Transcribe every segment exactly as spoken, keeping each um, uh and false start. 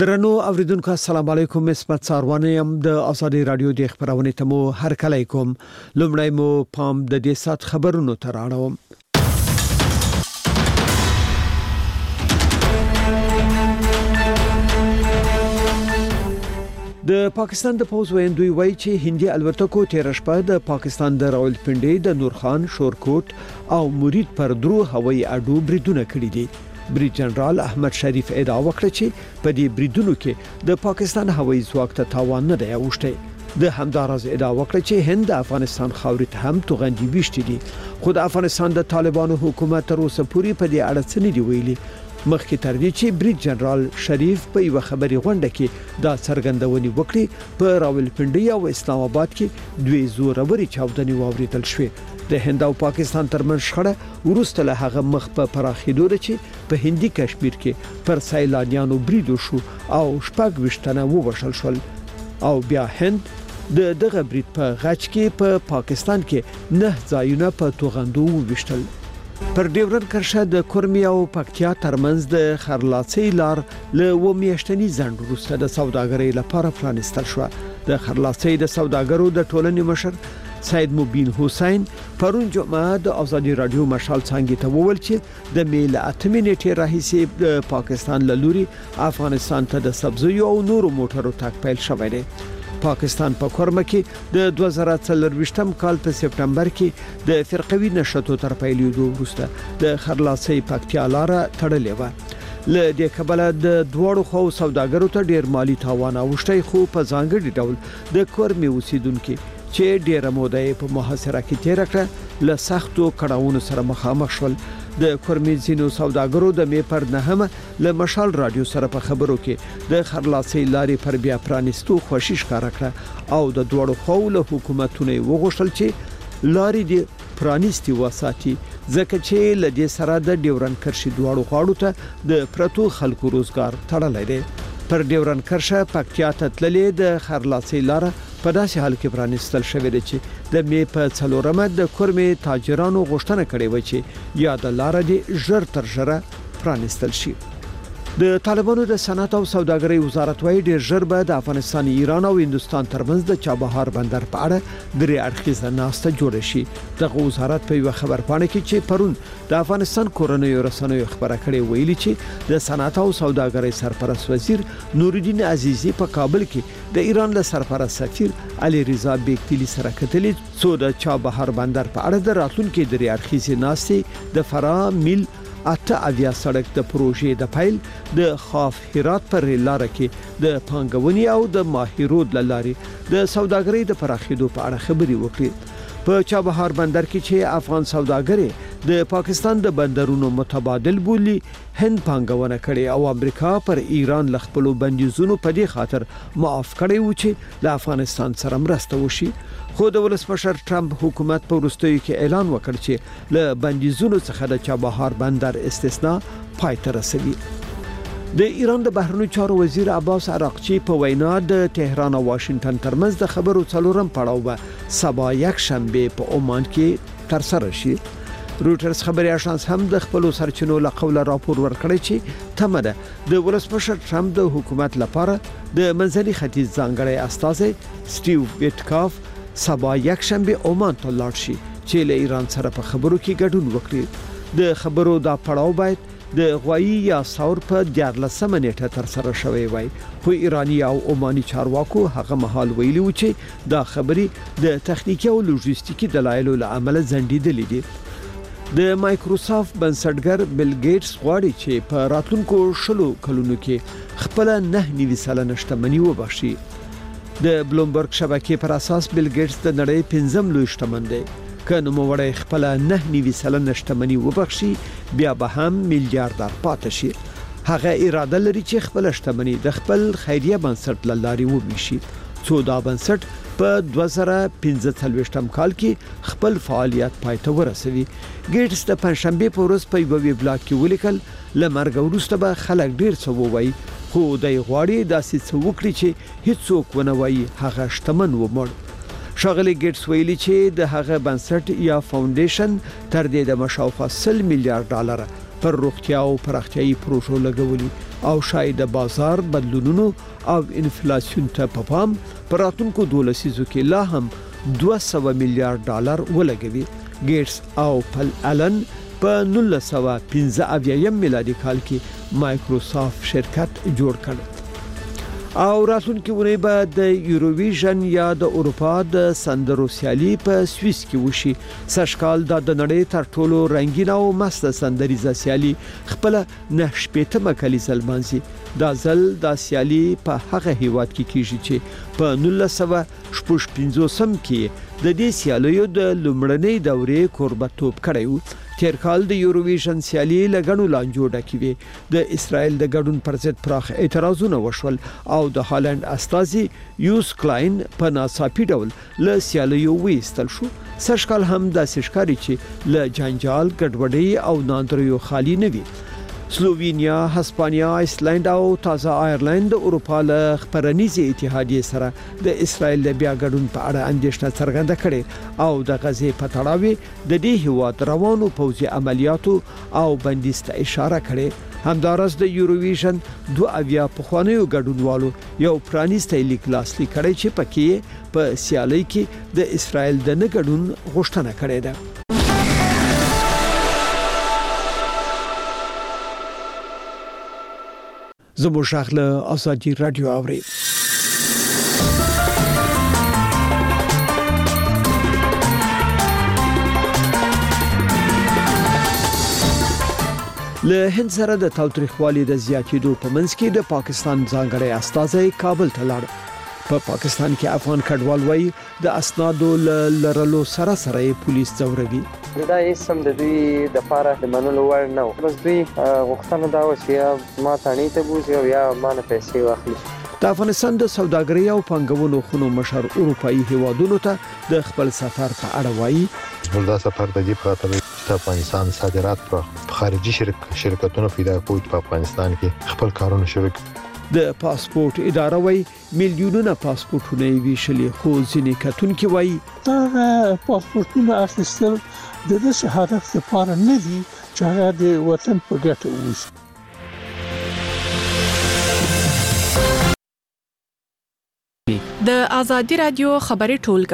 درنو اوریدونکو السلام علیکم. اسمت ساروانه يم د ازادي رادیو د خبرونه تمو هر کله کوم. لومړی مو پام د دې سات خبرونو تر اړوم. د پاکستان د پوز ویندوی وای چې هندي الوتکو تیر شپه د پاکستان د راولپنډي د نورخان شورکوټ او مرید پر درو هوایي اډو بریدونه کړی دي. بریډ جنرال احمد شریف ادعا وکړه چې په دې بریدونو کې د پاکستان هوایي ځواک ته تاوان نه دی اوښتی. د همدارز ادعا وکړه چې هند د افغانستان خاورې ته هم توغندي وشتي دي، خو د افغانستان د طالبانو حکومت تر اوسه پورې په دې اړه څه نه دی ویلي. مخکې تر دې چې بریډ جنرال شریف په یو خبري غونډه کې دا څرګندونې وکړي، په راولپنډي او اسلام آباد کې دوی زوروري چاودنې واوریدل شوې. د هند او پاکستان ترمنځ شخړه ورسته له هغه مخ په پراخېدو ده چې په هندي کشمیر کې پر سیلانیانو بریدو شو او شپږ وشتنه ووشل شول او بیا هند د دغه برید په غچ کې په پا پاکستان کې نه ځایونه په توغندو وشتل. پر ډیورن کرښه د کورمي او پکتیا ترمنځ د خرلاڅي لار له و میاشتنی ځند وروسته د سوداګرۍ لپاره پرانستل شو. د خرلاڅي د سوداګرو د ټولنې مشر سید مبین حسین پرون جمعه د ازادي رادیو مشال څنګه ته وویل چې د میل اتمې نیټه راهیسې د پاکستان له لوري افغانستان ته د سبزیو او نورو موټرو تګ پیل شوی دی. پاکستان په کورمه کې د دوه زره څلرويشتم کال په سپټمبر کې د فرقوي نشټو تر پیلېدو وروسته د خرلاڅي پکتیا لار تړلې و. له دې کبله د دوړو خو سوداګرو ته ډیر مالی تاوان اوښتی، خو په ځانګړي ډول د کورمي اوسیدونکو چې ډیره موده په محاصره کې تیر کړه له سختو کړهونو سره مخامخ شول. د کورمي زینو سوداګرو د می پر نهمه له مشال رادیو سره په خبرو کې د خرلاڅي لارې پر بیا پرانستو خوشی ښکارا کړه او د دوړو خو له حکومتونو وغوښتل چې لارې د پرانستی وساتي، ځکه چې له دې سره د ډیورن کرښې دوړو غاړو ته د پرتو خلکو روزګار تړلی دی. پر ډیورن کرښه پکتیا ته تللې د خرلاڅي لار په داسې حال کې پرانستل شوې ده چې د می په څلورمه د کورمي تاجرانو غوښتنه کړې و چې یا د لار دې ژر تر ژره پرانستل شي. د طالبانو د صنعت او سوداګرۍ وزارت وايي ډیر ژر به د افغانستان، ایران او هندستان ترمنځ د چابهار بندر په اړه درې اړخیزه ناسته جوړه شي. دغه وزارت په یو خبرپاڼه کې چې پرون د افغانستان کورنیو رسنیو خبره کړې ویلي چې د صنعت او سوداګرۍ سرپرست وزیر نورالدین عزیزی په کابل کې د ایران له سرپرست سفیر علي رضا بیگتلی سره کتلې څو د چابهار بندر په اړه د راتلونکو درې اړخیزه ناسته د فرا میل اته اویا سړک د پروژې د فایل د خاف هرات پر لار کې د پانګونې او د ماهیرود لارې د سوداګرۍ د پراخېدو په اړه خبري وکړي. په چابهار بندر کې چې افغان سوداګرې د پاکستان د بندرونو متبادل بولی هند پانګونه کړي او امریکا پر ایران لخپلو بندیزونو په دې خاطر معاف کړي و چې له افغانستان سره مرسته وشي. خو د ولسمشر ټرمپ حکومت په وروستیو کې اعلان وکړ چې له بندیزونو څخه د چابهار بندر استثناء پای ته رسوي. د ایران د بهرنیو چارو وزیر عباس عراقچی په وینا د تهران او واشنگټن ترمنځ د خبرو څلورم پړاو به سبا یک شنبه په عمان کې تر سره شي. روټرز خبري اژانس هم د خپل سرچینو له قوله راپور ورکړی چې تمه ده د ولسمشر ټرمپ د حکومت لپاره د منځني ختیځ ځانګړی استازی سټیو ویټکاف سبا یک شنبه عمان ته لاړ شي چې له ایران سره په خبرو کې ګډون وکړي. د خبرو دا پړاو باید د غوایی یا ثور په دیارلسمه نیټه تر سره شوی وای، خو ایرانی او عماني چارواکو هغه مهال ویلي و چې دا خبري د تخنیکی او لوجستیکي دلایلو له امله ځنډېدلې دي. د مایکروسافت بنسټګر بل ګیټس غواړي چې په راتلونکو شلو کلونو کې خپل نه نیوي سلنه شتمني وبخشي. د بلومبرګ شبکې پر اساس بل ګیټس د نړۍ پنځم لوی شتمن دی. که نو وړي خپل نه نیوي سلنه شتمني وبخشي بیا به هم میلیارډر پاتې شي. هغه اراده لري چې خپل شتمني د خپل خیریه بنسټ لاري وبشي. څو دا بنسټ په دوه زره پنځه څلوېښتم کال کې خپل فعالیت پای ته ورسوي. ګیټس د پنځشنبه په ورځ په یو ویبلاګ کې ولیکل لمرګ وروسته به خلک ډیر څه ووایي، خو دای غواړي داسې څه وکړي چې هیڅوک ونه وایي هغه شتمن و مړ. شاغلی ګیټس ویلي چې د هغه بنسټ یا فاونډیشن تر دې د مشاوخه سل میلیارډ ډالر پر روغتیا او پراختیايي پروژو لګولي او شاید بازار بدلونونو او انفلیسیون ته په پام پراتونکو دولسیزو کې لا هم دوه سوه میلیارډ ډالر ولګوي. ګیټس او پل الن په نولس سوه پنځه اویا میلادي کال کې مایکروسافت شرکت جوړ کړ. او راتلونکي ونې به د یوروویژن یا د اروپا د سندرو سیالي په سویس کې وشي. سږکال د نړۍ تر ټولو رنگین او مست سندریزه سیالي خپل نه شپېتمه کلیزه لمانځي. دا ځل د سیالي په هغه هیواد کې کیږي چې په نولس سوه شپږ پنځوسم کې د دې سیالیو د لومړنۍ دورې کوربتوب کړی و. تیر کال د یوروویژن سیالي لګڼو لانجو ډکې وې. د اسرائیل د ګډون پر ضد پراخ اعتراضونه وشول او د هالند استازي یوس کلاین په ناڅاپي ډول له سیالیو وېستل شو. سږکال هم داسې ښکاري چې له جنجال ګډوډۍ او ناندریو خالی نه وي. سلووینیا، هسپانیا، ایسلند او تازه آیرلند د اروپا له خبرنیزې اتحادیې سره د اسرائیل د بیا ګډون په اړه اندېښنه څرګنده کړې او د غزې په تړاو د دې هیواد روانو پوځي عملیاتو او بندیز ته اشاره کړې. همدارس د یوروویژن دوه اویا پخوانیو ګډونوالو یو پرانیستی لیک لاسلیک کړی چې پکې په سیالۍ کې د اسرائیل د نه ګډون غوښتنه کړې ده. زموږ شاخله ازادي رادیو اوري. له هند سره د تاوتریخوالي د زیاتېدو په منځ کې د پاکستان ځانګړی استازی کابل ته لاړ. په پاکستان کې افغان کډوال وایي د اسنادو لرلو سره سره پولیس ځوروي. دا اسم د دوی د پاره د منلو وړ نه و. بس دوی غوښتنه دا و چې ما تانی ته بوزي او یا ما نه پیسې واخلي. د افغانستان د سوداګرۍ او پانګونو خونو مشر اروپאי هیوادونو ته د خپل سفر په اړه وایي. دا سفر د دې په خاطر چې افغانستان صادرات پر خارجي شرکتونو پیدا کوي په افغانستان کې خپل کارونه شروع کړي. د پاسپورت اداره وایي میلیونونه پاسپورتونه ویشلي خو ځینې کتونکي وایي دا پاسپورتونه اخیستل د دې هدف لپاره نه دي چې هغه د وطن په ګټه ووسي. د ازادي رادیو خبري ټولګه.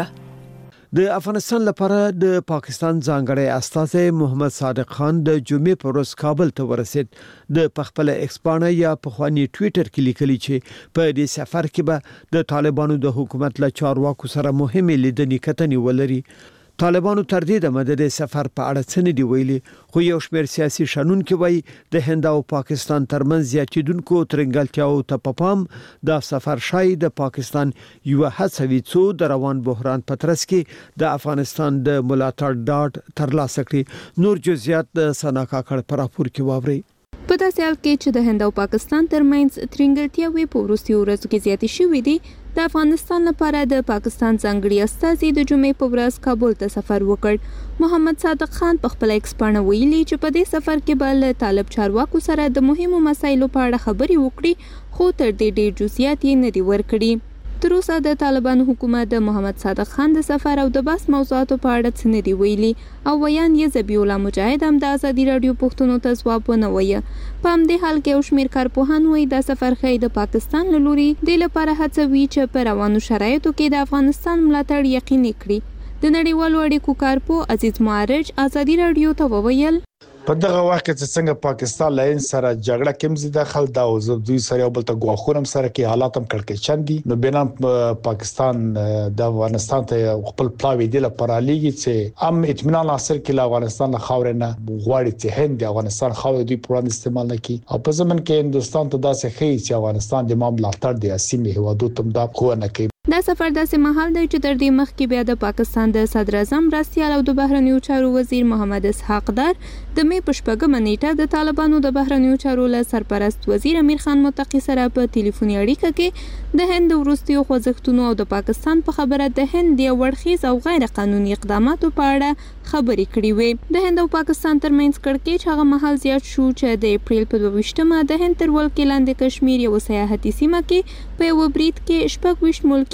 د افغانستان لپاره د پاکستان ځانګړی استازی محمد صادق خان د جمعې پر ورځ کابل ته ورسید. د خپل ایکس باندې یا په خواني ټوئیټر کې لیکلي چې په دې سفر کې به د طالبانو د حکومت له چارواکو سره مهمه لیدنې کتنې ولري. طالبانو تر دې د مدد سفر په اړه څه نه دی ویلي، خو یو شمېر سیاسي شنونکي وایي د هند او پاکستان ترمنځ زیاتېدونکو ترنګلتیاو ته په پام دا سفر شاید د پاکستان یو هڅه وي څو د روان بحران په ترڅ کې د افغانستان د ملاتړ ډاډ ترلاسه کړي. نور جزئیات د سنا کاکړ پر راپور کې واوري. په داسې حال کې چې د هند او پاکستان ترمنځ ترنګلتیاوې په وروستیو ورځو کې زیاتې شوې دي، د افغانستان لپاره د پاکستان ځانګړي استازي د جمعې په ورځ کابل ته سفر وکړ. محمد صادق خان په خپل ایکس باندې ویلي چې په دې سفر کې به له طالب چارواکو سره د مهمو مسایلو په اړه خبرې وکړي، خو تر دې ډېر جزئیات یې نه دي ورکړي. تر اوسه د طالبانو حکومت د محمد صادق خان د سفر او د بحث موضوعاتو په اړه څه نه دی ویلي او ویان یې ذبیح الله مجاهد هم د ازادي رادیو پوښتنو ته ځواب ونه وایه. په همدې حال کې یو شمېر کارپوهان وایي دا سفر ښایي د پاکستان له لوري دې لپاره هڅوي چې په روانو شرایطو کې د افغانستان ملاتړ یقیني کړي. د نړیوالو اړیکو کارپو عزیز معرج ازادي رادیو ته وویل په دغه وخت کې څنګه پاکستان لاین سره جګړه کوم زی داخل دا او دوی سره یو بل ته غوښورم سره کې حالات هم کړکېچن دي. نو بنام پاکستان د افغانستان ته خپل پلاوی دی لپاره لګي چې ام اطمینان حاصل کړي افغانستان له خاورې نه غواړي چې هند د افغانستان خاورې دوی پران استعمال نکړي او په ځمن کې هندستان ته داسې خي چې افغانستان د مملکت تر د سیمې هوادو تم دا خو نه کوي. دا سفر داسې مهال دی چې تر دې مخکې بیا د پاکستان د صدر اعظم مرستیال او د بهرنیو چارو وزیر محمد اسحاق دار د مې په شپږمه نیټه د طالبانو د بهرنیو چارو له سرپرست وزیر امیر خان متقی سره په ټلیفوني اړیکه کې د هند وروستیو خوځښتونو او د پاکستان په خبره د هند د وړخیز او غیر قانوني اقداماتو په اړه خبرې کړې وې. د هند او پاکستان ترمنځ کړکېچ هغه مهال زیات شو چې د اپریل په دوه ویشتمه د هند تر ولکې لاندې کشمیر یو سیاحتي سیمه کې په یو برید کې شپږ ویشت ملکي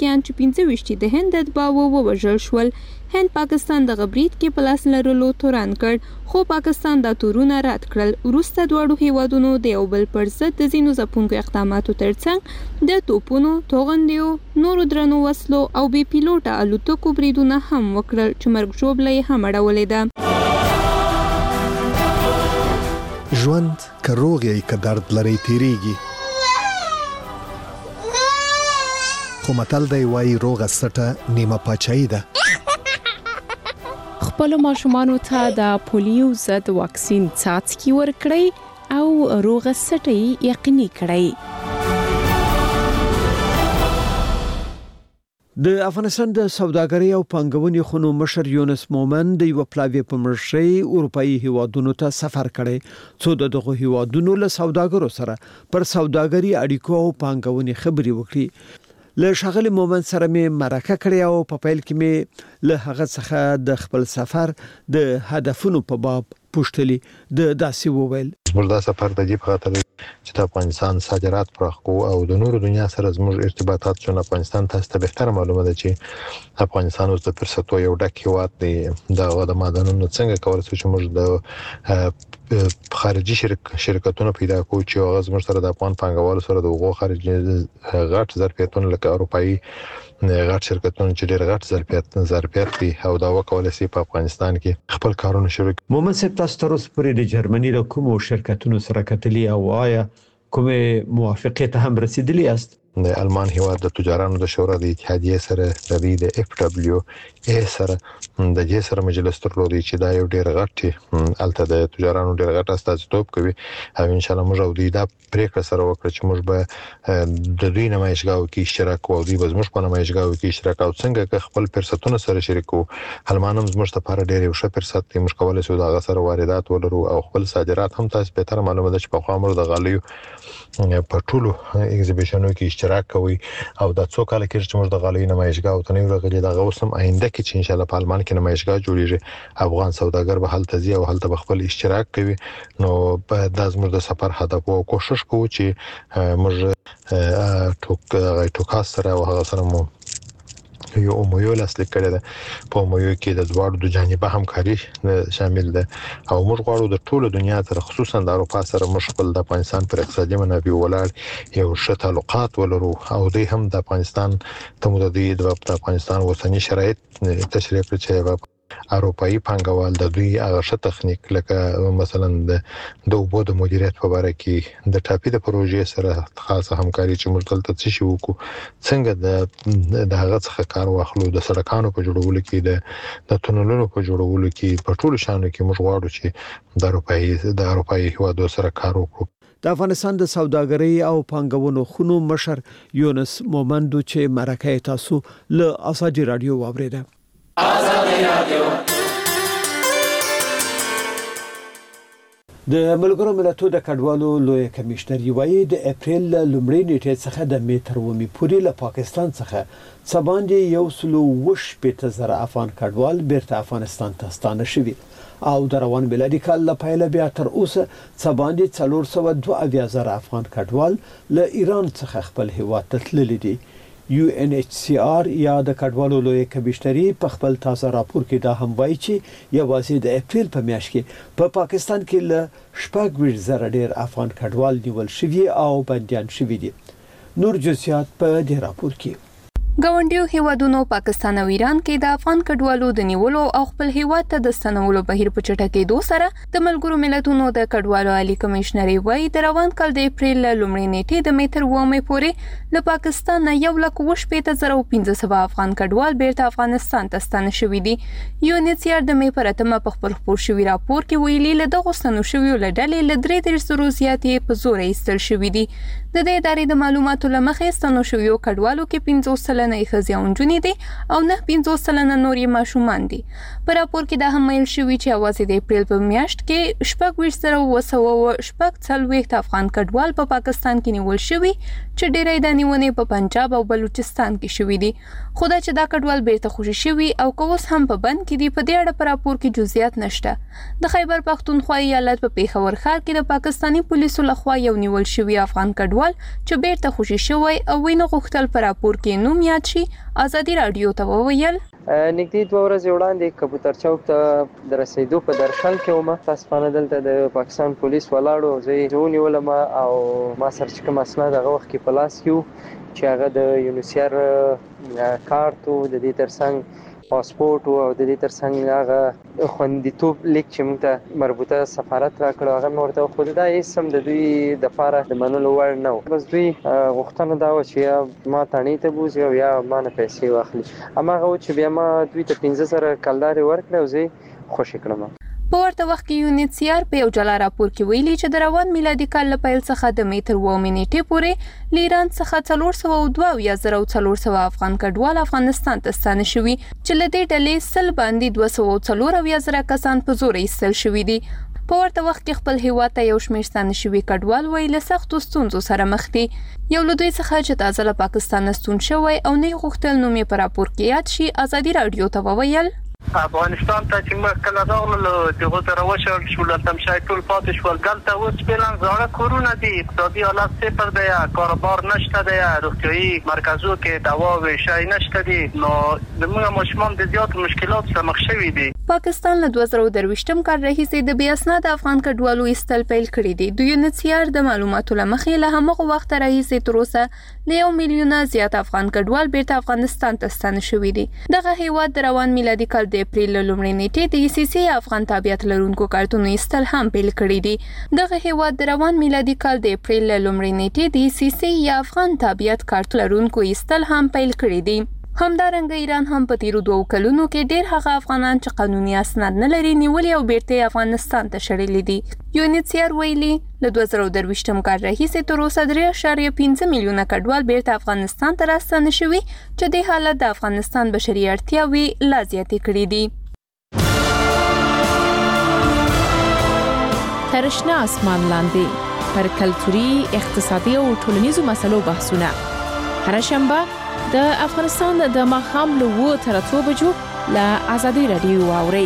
پوځیان چې پنځه ویشت د هند اتباعو ووژل شول. هند پاکستان د غبرید کې پلاس لرلو تورن کړ، خو پاکستان دا تورونه رد کړل. وروسته دواړو هیوادونو د یو بل پر ضد د ځینو ځپونکو اقداماتو ترڅنګ د توپونو، توغندیو، نورو درنو وسلو او بې پیلوټه الوتکو بریدونه هم وکړل چې مرګ ژوبله یې هم اړولې ده. ژوند که روغ یې که درد لري تیریږي، خو متل دی وایي روغه سټه نیمه پاچاهي ده. خپل ماشومانو ته د پولیو ضد واکسین څاڅکي ورکړئ او روغه سټه یقیني کړئ. د افغانستان د سوداګرۍ او پانګونې خونو مشر یونس مومن د یو پلاوی په مرشي اروپאי هیوادونو ته سفر کړي، څو دغه هیوادونو له سوداګرو سره پر سوداګرۍ اړیکو او پانګونې خبري وکړي. له شغل مومن سره مې مرکه کړې او په پیل کې مې له هغه څخه د خپل سفر د هدفونو په باب پوښتلي. د داسې وویل زموږ دا سفر د دې په خاطر چې د افغانستان صادرات پراخ کو او د نورو دنیا سره زموږ ارتباطات چې افغانستان تاسو ته به معلومه ده چې افغانستان اوس د فرصتو یو ډک هیواد دی. د معدنونو څنګه کولای شو چې موږ د خارجي شرک شرکتونو پیدا کوو چې هغه زموږ سره د افغان پانګوالو سره د وغو خارجي غټ ظرفیتونه لکه اروپאי غټ شرکتونه چې ډېر غټ ظرفیت ظرفیت دي او دا وکولای شي په افغانستان کې خپل کارونه شروع کړي. مومن صاحب تاسو تر اوسه پورې د جرمني له کومو شرکتونو سره کتلي او آیا کومه موافقه ته هم رسیدلی است؟ د المان هیواد د تجارانو د شورا د اتحادیه سره د دې د اف دبليو ای سره د دې سره مجلس ترلودي چې دا یو ډېر غټ الته د تجارانو ډېر غټ استازیتوب کوي او ان شاء الله موږ او دا پریکړه سره وکړه چې موږ به د دوی نمایشګاو کې اشتراک وکړو، دوی به زموږ په نمایشګاو کې اشتراک او څنګه خپل فرصتونه سره شریکو. المان هم زموږ لپاره ډېر یو ښه فرصت دی، موږ کولای شو دا غسر واردات ولرو او خپل صادرات هم تاسو به تر معلومه ده چې په خامر د غالیو په ټولو ایگزیبیشنونو کې اشتراک کوي او دا څو کال کې چې موږ د غالیو نمایشګاو ته نه ورغلي دا غوسم آینده کې چې ان شاء الله په المان کې نمایشګاه جوړیږي افغان سوداګر به هلته ځي او هلته خپل اشتراک کوي. نو په د زموږ د سفر هدف او کوشش کوو چې موږ ټوک ټوکاس سره او هغه سره مو یو مویو لاسلیک کړی ده. په مویو کې د دوړو د جانبه همکاري شامل ده او موږ غواړو د ټولو دنیا سره خصوصا د اروپا سره مشغول د افغانستان پر اقتصادي منابع ولاړ یو ښه تعلقات ولرو او دوی هم د افغانستان ته مو د افغانستان وطني شرایط تشریح کړي چې اروپאי پانګوال د دوی هغه ښه تخنیک لکه مثلا د اوبو د مدیریت په اړه کې د ټاپي د پروژې سره خاصه همکاري چې موږ دلته څه شو وکړو، څنګه د د هغه څخه کار واخلو، د سړکانو په جوړولو کې د د تونلونو په جوړولو کې په ټولو شانو کې موږ غواړو چې د اروپאי د اروپאי هیوادو سره کار وکړو. د افغانستان د سوداګرۍ او پانګونو خونو مشر یونس مومندو چې مرکه تاسو له ازادي رادیو واوریده. ازادي رادیو د ملګرو ملتونو د کډوالو لوی کمشنر یوایي د اپریل لومړۍ نیټې څخه د میتر ومي پورې له پاکستان څخه سباندې یو سلو وش پته زره افغان کډوال بیرته افغانستان ته ستانه شوي او د روان بلادي کال له پیله بیا تر اوسه سباندې څلور سوه دوه اویا زره افغان کډوال له ایران څخه خپل هیواد ته تللي دي. یو ان ایچ سی آر یا د کډوالو لوی کمشنري په خپل تازه راپور کې دا هم وایي چې یوازې د اپریل په میاشت کې په پاکستان کې له شپږ ویشت زره ډیر افغان کډوال نیول شوي او بندیان شوي دي. نور جزئیات په دې راپور کې. ګاونډیو هیوادونو پاکستان او ایران کې د افغان کډوالو د نیولو او خپل هیواد ته د ستنولو بهیر په چټکېدو سره د ملګرو ملتونو د کډوالو عالی کمشنري وايي د روان کال د اپریل لومړۍ نیټې د میتر ومه پورې له پاکستان نه یو لک وش پېته زره او پنځه سوه افغان کډوال بیرته افغانستان ته ستانه شوي دي. یو ان ایچ سی آر د مې پر اتمه په خپل خپور شوي راپور کې ویلي له دغو ستنو شویو له ډلې له درې دېرش زرو زیاتې په زور ایستل شوي دي. د دې ادارې د معلوماتو له مخې ستنو شویو کډوالو کې پنځوس سلنه یې ښځې او نجونې دي او نه پنځوس سلنه نور یې ماشومان دي. په راپور کې دا هم ویل شوي چې یوازې د اپریل په میاشت کې شپږ ویشت زره اوه سوه شپږ څلوېښت افغان کډوال په پاکستان کې نیول شوي چې ډېری دا نیونې په پنجاب او بلوچستان کې شوي دي. خو دا چې دا کډوال بیرته خوشي شوي او که اوس هم په بند کې دي په دې اړه په راپور کې جزئیات نشته. د خیبر پښتونخوا ایالت په پیښور ښار کې د پاکستاني پولیسو لخوا یو نیول شوي افغان کډوال چې بیرته خوشي شوی او وینه غوښتل په راپور کې نوم یاد شي ازادي رادیو ته وویل نږدې دوه ورځې وړاندې کبوتر چوک ته د رسیدو په درشل کې ومه تاسفانه دلته د پاکستان پولیس ولاړو زه ونیولم او ما سره چې کوم اسناد هغه وخت کې په لاس کې وو چې هغه د یونیسیر کارت و د دې ترڅنګ پاسپورت او د دې ترڅنګ هغه خوندیتوب لیک چې موږ ته مربوطه سفارت راکړو هغه ورته خو دا هیڅ هم د دوی د لپاره د منلو وړ نه و بس دوی غوښتنه دا و چې یا ما تانې ته بوزي او یا ما نه پیسې واخلي هماغه و چې بیا ما دوی ته پنځه زره کلدارې ورکړې او زه خوشي کړم په ورته وخت کې یونیسیر په یو جلا راپور کې ویلي چې د روان میلادي کال له پیل څخه د میتر و منېټې پورې لیران څخه څلور سوه او دوه اویا زره او څلور سوه افغان کډوال افغانستان ته ستانه شوي چې له دې ډلې سل باندې دوه سوه او څلور اویا زره کسان په زور ایستل شوي دي په ورته وخت کې خپل هیواد ته یو شمېر ستانه شوي کډوال وایي له سختو ستونزو سره مخ دي یو له دوی څخه چې تازه له پاکستان ستون شوی او نه غوښتل نوم یې په راپور کې یاد شي ازادي رادیو ته وویل افغانستان ته چې موږ کله راغلو دغه سره وشل شو لته مشای ټول پاتې شو دلته اوس پلان زړه کورونه دي اقتصادي حالت صفر دی کاروبار نشته دی روغتیايي مرکزو کې دوا او شای نشته دي نو موږ مشمول د زیات مشکلات سره مخ شوي دي پاکستان له دوه زره او درویشتم کال راهیسې د بې اسناده افغان کډوالو ایستل پیل کړي دي د یونیسیر د معلوماتو له مخې له همغه وخت راهیسې تر اوسه له یو میلیونه زیات افغان کډوال بیرته افغانستان ته ستانه شوي دي دغه هیواد د روان میلادي کال د اپریل لومړۍ نیټې د ای سی سی افغان تابعیت لرونکو کارتونو ایستل هم پیل کړي دي دغه هیواد د روان میلادي کال د اپریل لومړۍ نیټې د ای سی سی یا افغان تابعیت کارت لرونکو ایستل هم پیل کړي دي همدارنګه ایران هم په تیرو دوه کلونو کې ډېر هغه افغانان چې قانوني اسناد نه لري نیولي او بیرته افغانستان ته شړلي دي یونیسیر ویلي له دوه زره او درویشتم کال راهیسې تر اوسه درې اعشاریه پنځه میلیونه کډوال بیرته افغانستان ته راستانه شوي چې دې حالت د افغانستان بشري اړتیاوې لا زیاتې کړي دي تر شنه اسمان لاندې پر کلتوري اقتصادي او ټولنیزو مسلو بحثونه هر شنبه د افغانستان د ماښام له اوه تر اتو بجو له ازادي رادیو واوري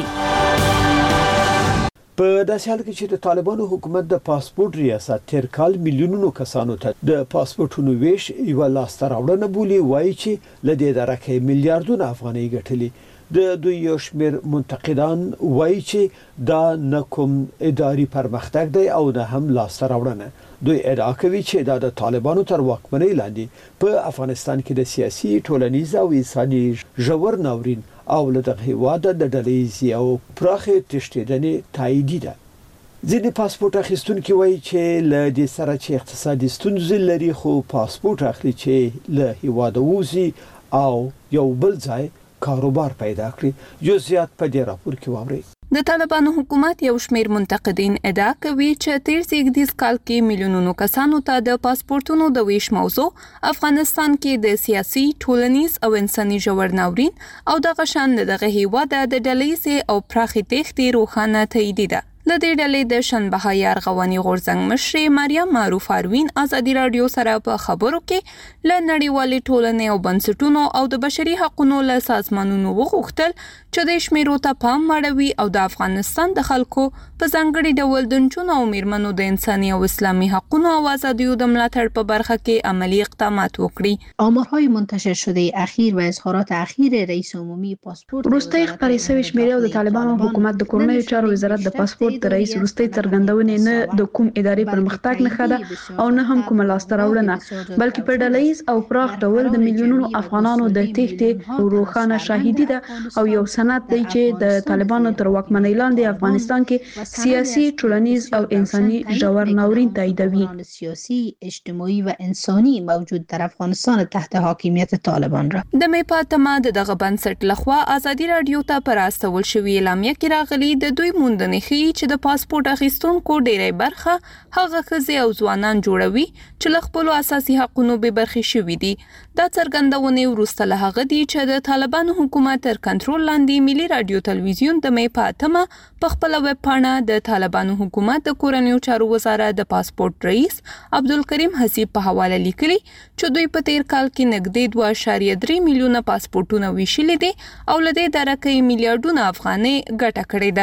په داسې حال کې چې د طالبانو حکومت د پاسپورت ریاست تیر کال میلیونونو کسانو ته د پاسپورتونو ویش یو لاسته راوړنه بولي وایي چې له دې درکه میلیارډونه افغانۍ ګټلې د دوی یو شمېر منتقدان وایي چې دا نه کوم اداري پرمختګ دی او نه هم لاسته راوړنه دوی ادعا کوي چې دا د طالبانو تر واکمنۍ لاندې په افغانستان کې د سیاسي ټولنیز او انساني ژور ناورین او له دغه هیواد د ډلهییزې او پراخې تښتېدنې تاییدي ده ځینې پاسپورت اخیستونکي وایي چې له دې سره چې اقتصادي ستونزې لري خو پاسپورت اخلي چې له هیواده ووځي او یو بل ځای کاروبار پیدا کړي جزئیات په دې راپور کې واورئ د طالبانو حکومت یو شمېر منتقدین ادعا کوي چې تیر زیږدیز کال کې میلیونونو کسانو ته د پاسپورتونو د ویش موضوع افغانستان کې د سیاسي ټولنیز او انساني ژور ناورین او دغه شان دغه هیواد د ډلهییزې او پراخې تېښتې روښانه تایید ده د دې ډلې د شنبهار غوانی غورځنګ مشر مریم معروف اروین ازادي رادیو سره په خبرو کې له نړیوالې ټولنې او بنسټونو او د بشري حقوقو له سازمانونو وغوښتل چې د شمیرو ته پام وړوي او د افغانستان د خلکو په ځانګړي ډول د نجونو او میرمنو د انساني او اسلامي حقوقو او آزادیو د ملاتړ په برخه کې عملی اقدامات وکړي. آمارهای منتشر شده اخیر و اظهارات اخیر رئیس عمومی پاسپورت روستي خبري شوی شمیرې د طالبانو حکومت د کورنیو چارو وزارت د پاسپورت د رئیس روستي څرګندونې نه د کوم اداري پرمختګ نه خده او نه هم کوم لاسته راوړنه بلکې په ډلهییز او پراخ ډول د میلیونونو افغانانو د تېښتې روښانه شاهدي ده او یو سند دی چې د طالبانو تر واکمنۍ لاندې افغانستان کې سیاسي ټولنیز او انساني ژور ناورین تاییدوي سیاسی اجتماعی و انسانی موجود در افغانستان تحت حاکمیت طالبان را د می پاتما دغه بنسټ لخوا ازادي رادیو ته پراستول شوی اعلامیه کې راغلي د دوی موندنې ښیي چې د پاسپورت اخیستونکو ډېری برخه هغه ښځې او ځوانان جوړوي چې له خپلو اساسي حقونو بې برخې شوي دي دا څرګندونې وروسته له هغه دي چې د طالبانو حکومت تر کنټرول لاندې ملي رادیو تلویزیون د می پاتما په خپله ویب پاڼه د طالبانو حکومت د کورنیو چارو وزارت د پاسپورت رئیس عبدالکریم حسیب په حواله لیکلي چې دوی په تیر کال کې نږدې دوه اعشاریه درې میلیونه پاسپورتونه ویشلي دي او له دې درکه یې میلیارډونه افغانۍ ګټه کړې ده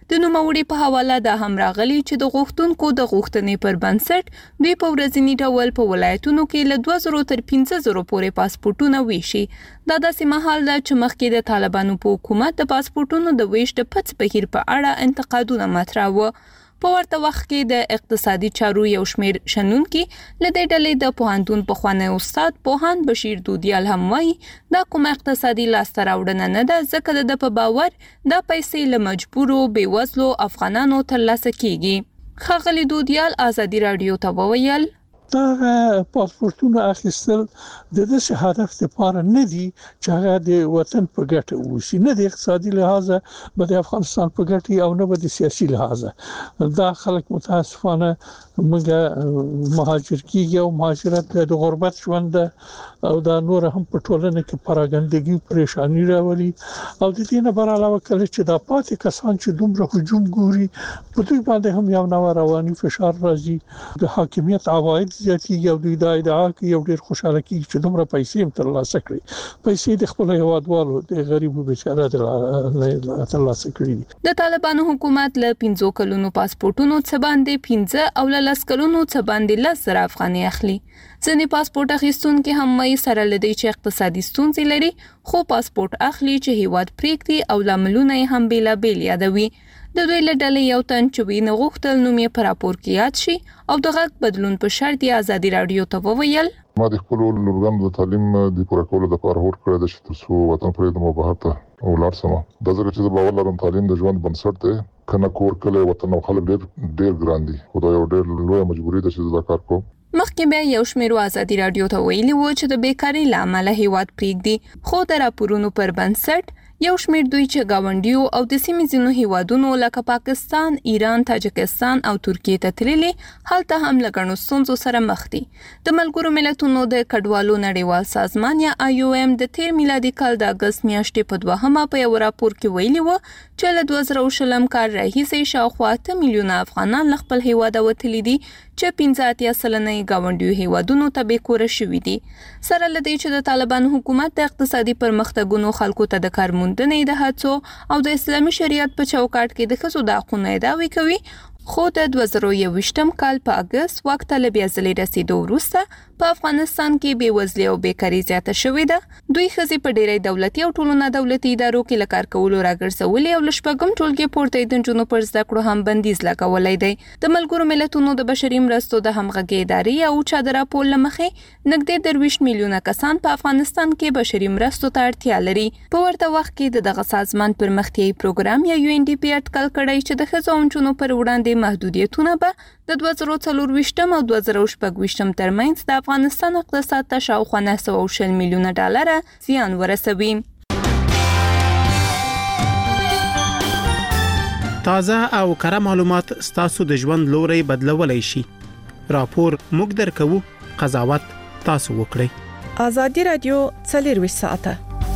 د نوموړي په حواله دا هم راغلي چې د غوښتونکو د غوښتنې پر بنسټ دوی په ورځني ډول په ولایتونو کې له دوه زره تر پنځه زره پورې پاسپورتونه ویشي. دا داسې مهال ده چې مخکې د طالبانو په حکومت د پاسپورتونو د ویش د پڅ بهیر په اړه انتقادونه مطرح و. په ورته وخت کې د اقتصادي چارو یو شمېر شنونکي له دې ډلې د پوهنتون پخوانی استاد پوهاند بشیر دودیال هم وایي دا کومه اقتصادي لاسته راوړنه نه ده، ځکه د په باور دا پیسې له مجبورو بېوزلو افغانانو ترلاسه کیږي. ښاغلي دودیال ازادي راډیو ته وویل دا پاسپورتونه اخیستل د دې هدف لپاره نه دي چې هغه د وطن په ګټه وشي، نه د اقتصادي لحاظه به د افغانستان په ګټه او نه به د سیاسي لحاظه. دا خلک متاسفانه موږ مهاجر کیږي او مهاجرت د غربت ژوند او دا نور هم په ټولنه کې پراګندګي پریشانی راولي او د دې نه بر علاوه کله چې دا پاتې کسان چې دومره هجوم ګوري په دوی باندې هم یو نو رواني فشار راځي، د حاکمیت عواید زیاتیږي او دوی دا ادعا کوي یو ډیر خوشاله کیږي چې دومره پیسې هم ترلاسه کړي، پیسې د خپل هیوادوالو د غریبو بچاره ترلاسه کړي. د طالبانو حکومت له پنځو کلونو پاسپورتونو څخه باندې پنځه او له لس کلونو څخه باندې لس زره افغانۍ اخلي. ځینې پاسپورت اخیستونکي هم وایي سره لدی چې اقتصادي ستونزې لري خو پاسپورت اخلي چې هیواد پریږدي او لاملونه یې هم بیلابیل یادوي. د دوی له ډلې یو تن چې وینه غوښتل نوم یې په راپور کې یاد شي او د غږ بدلون په شرط یې ازادي راډیو ته وویل ما د خپل لورګانو د تعلیم د پوره کولو لپاره هوډ کړی د چې تاسو وطن پرېږدم او بهر ته ولاړ شم. د زړه چې باور لرم تعلیم د ژوند بنسټ دی، کنه کور کله وطن او خلک ډېر ډېر ګران دي، خدای یو ډېر لوی مجبوري ده چې دا کار کوم. مخکې بیا یو شمېر ازادي راډیو ته ویلي و چې د بیکارۍ له امله هیواد پریږدي، خو د راپورونو پر بنسټ یو شمېر دوی چې گاونډیو او د سیمې ځینو هیوادونو لکه پاکستان، ایران، تاجکستان او ترکیې ته تللي هلته هم له ګڼو ستونزو سره مخ دي. د ملګرو ملتونو د کډوالو نړیوال سازمان یا آی او ایم د تیر میلادي کال د اګست میاشتې په دوهمه په یو راپور کې ویلي و چې له دوه زره شلم کال راهیسې شاوخوا اته میلیونه افغانان له خپل هیواده وتلي دي چې پنځه اتیا سلنه یې ګاونډیو هیوادونو ته بېکوره شوي دي. سره له دې چې د طالبانو حکومت د اقتصادي پرمختګونو خلکو ته د کار موندنې د هڅو او د اسلامي شریعت په چوکاټ کې د ښځو د حقونو دعوې کوي، خو د دوه زره یوویشتم کال په اګست واک ته له بیا ځلې رسیدو وروسته په افغانستان کې بېوزلي او بیکاري زیاته شوې ده. دوی ښځې په ډېری دولتي او ټولو نه دولتي ادارو کې له کار کولو راګرځولې او له شپږم ټولګي پورته د نجونو پر زده کړو هم بندیز لګولی دی. د ملګرو ملتونو د بشري مرستو د همغږۍ ادارې او چا د راپور له مخې نږدې درویشت میلیونه کسان په افغانستان کې بشري مرستو ته اړتیا لري. په ورته وخت کې د دغه سازمان پرمختیایي پروګرام یا یو ان ډي پی اټکل کړی چې د ښځو او نجونو پر وړاندې محدودیتونه به د دوه زره څلورویشتم او دوه زره شپږویشتم ترمنځ د افغانستان اقتصاد ته شاوخوا نهه سوه او شل میلیونه ډالره زیان ورسوي. تازه او کره معلومات ستاسو د ژوند لوري بدلولای شي. راپور موږ درکوو، قضاوت تاسو وکړئ. ازادي راډیو څلورویشت ساعته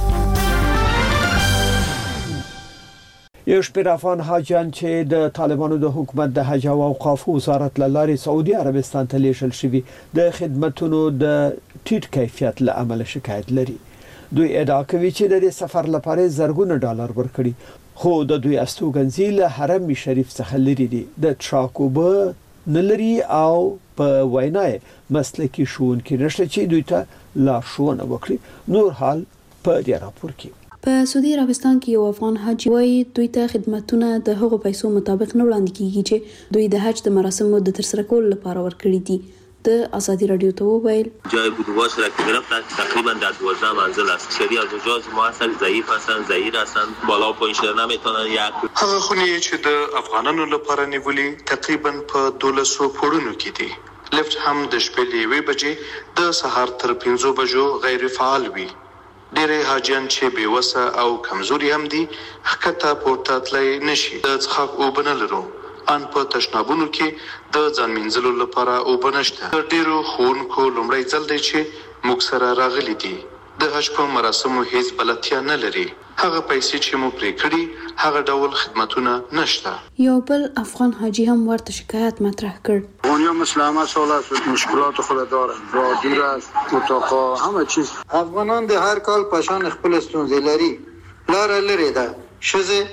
یو شمېر افغان حاجیان چې د طالبانو د حکومت د حج او اوقاف وزارت له لارې سعودي عربستان ته لیږل شوي د خدماتو د ټیټ کیفیت له امله شکایت لري. دوی ادعا کوي چې د دې سفر لپاره زرګونه ډالر ورکړي، خو د دوی استوګنځي له حرم شریف څخه لري دي، د ټراکوبه نلري او په وینای مسلکي ښوونکي نشته چې دوی ته لارښوونه وکړي. نور حال په دې راپور کې. په سعودي عربستان کې یو افغان حاجی وایي دوی ته خدماتونه د هغو پیسو مطابق نه وړاندې کیږي چې دوی د حج د مراسمو د ترسره کولو لپاره ورکړي دي. د ازادي رادیو ته وویل جای بودواش را که گرفتن تقریبا در دوازده منزل است. شری از اونجاست ما اصلا ضعیف هستن، ضعیف هستن، بالا و پایین شدن نمیتونن. یک هغه خونی چې د افغانانو لپاره نیولي تقریبا په دولسو پوړونو کې دي. لفت هم د شپې له یوې بجې د سهار تر پنځو بجو غیر فعال وي. ډېری حاجیان چې بېوسه او کمزوري هم دي ښکته پورته تللی نشي. د څښاک اوبه نه لرو، ان په تشنابونو کې د ځان مینځلو لپاره اوبه نشته. د ډېرو ښوونکو لومړی ځل دی چې موږ سره راغلي دي. د حج په مراسمو هیڅ بلدتیا نه لري. هغه پیسې چې مو پرې کړي هغه ډول خدمتونه نشته. یو بل افغان حاجی هم ورته شکایت مطرح کړ. دنیا مسلمه سال است، مشکلات خود داره، راه دور است، اتاقا، همه چیز. افغانان د هر کال پشان خپل ستونزې لري. لاره لري ده. ښځې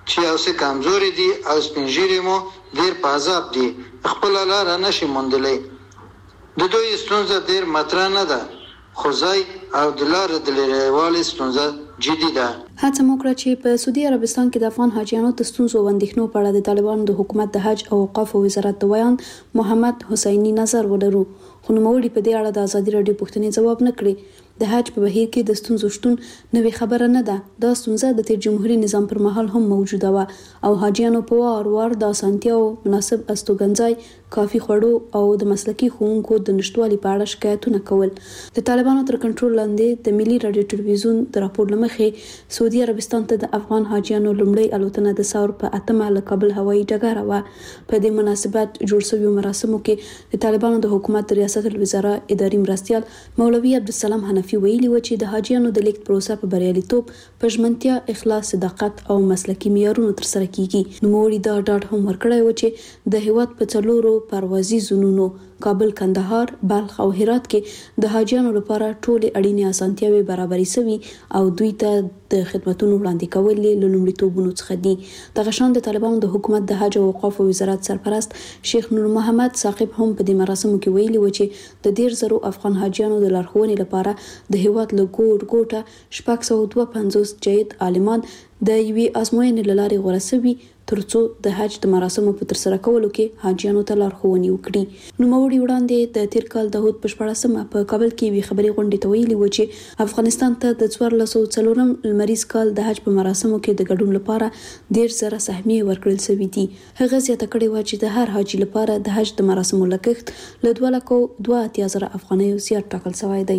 چې اوسه کمزوري دي او سپینجيري مو ډیر په عذاب دي خپل لار نشي موندلې د دوی ستونزه ډیر مطرح نه ده خو ځای او د لارې د لرېوالي ستونزه جدي ده. هڅه وکړه چې په سعودي عربستان کې د افغان حاجیانو د ستونزو او اندېښنو په اړه د طالبانو د حکومت د حج او اوقافو وزارت د ویان محمد حسیني نظر ولرو، خو نوموړي په دې اړه د ازادي راډیو پوښتنې ځواب نه کړی. د حج په بهیر کې د ستونزو شتون نوې خبره نه ده. دا ستونزه د تیر جمهوریت نظام پر مهال هم موجوده و او حاجیانو په وار وار د اسانتیاو مناسب استوګنځای، کافي خوړو او د مسلکي ښوونکو د نشټوالي په اړه شکایتونه کول. د طالبانو تر کنټرول لاندې د ملي رادیو ټلویزیون د راپور لمخې سعودي عربستان ته د افغان حاجیانو لومړی الوتنه د ثور په اتمه له کابل هوایي ډګره و. په دې مناسبت جوړ شویو مراسمو کې د طالبانو د حکومت ریاست الوزرا اداري مرستیال مولوي عبدالسلام حنفي ویلي و چې د حاجیانو د لیږد پروسه په بریالیتوب، په ژمنتیا، اخلاص، صداقت او مسلکي معیارونو ترسره کیږي. نوموړي دا ډاډ هم ورکړی و چې د هیواد په څلورو پروازي زونونو کابل، کندهار، بلخ او هرات کې د حاجیانو لپاره ټولې اړینې اسانتیاوې برابرې شوي او دوی ته د خدماتو وړاندې کول له لومړیتوبونو څخه دي. دغه شان د طالبانو د حکومت د حج او اوقافو وزارت سرپرست شیخ نور محمد ثاقب هم په دې مراسمو کې ویلي و چې د ډیر زرو افغان حاجیانو د لارښوونې لپاره د هیواد له ګوټ ګوټه شپږ سوه دوه پنځوس جید عالمان د یوې ازموینې له لارې غوره شوي ترڅو د حج د مراسمو په ترسره کولو کې حاجیانو ته لارښوونې وکړي. نوموړي وړاندې د تیر کال د هود په شپاړسمه په کابل کې یوې خبري غونډې ته ویلي و چې افغانستان ته د څوارلس سوه څلورم لمریز کال د حج په مراسمو کې د ګډون لپاره ډیر زره سهمیې ورکړل شوي دي. هغه زیاته کړې وه چې د هر حاجي لپاره د حج د مراسمو لګښت له دوه لکو دوه اتیا زره افغانیو زیات ټاکل شوی دی.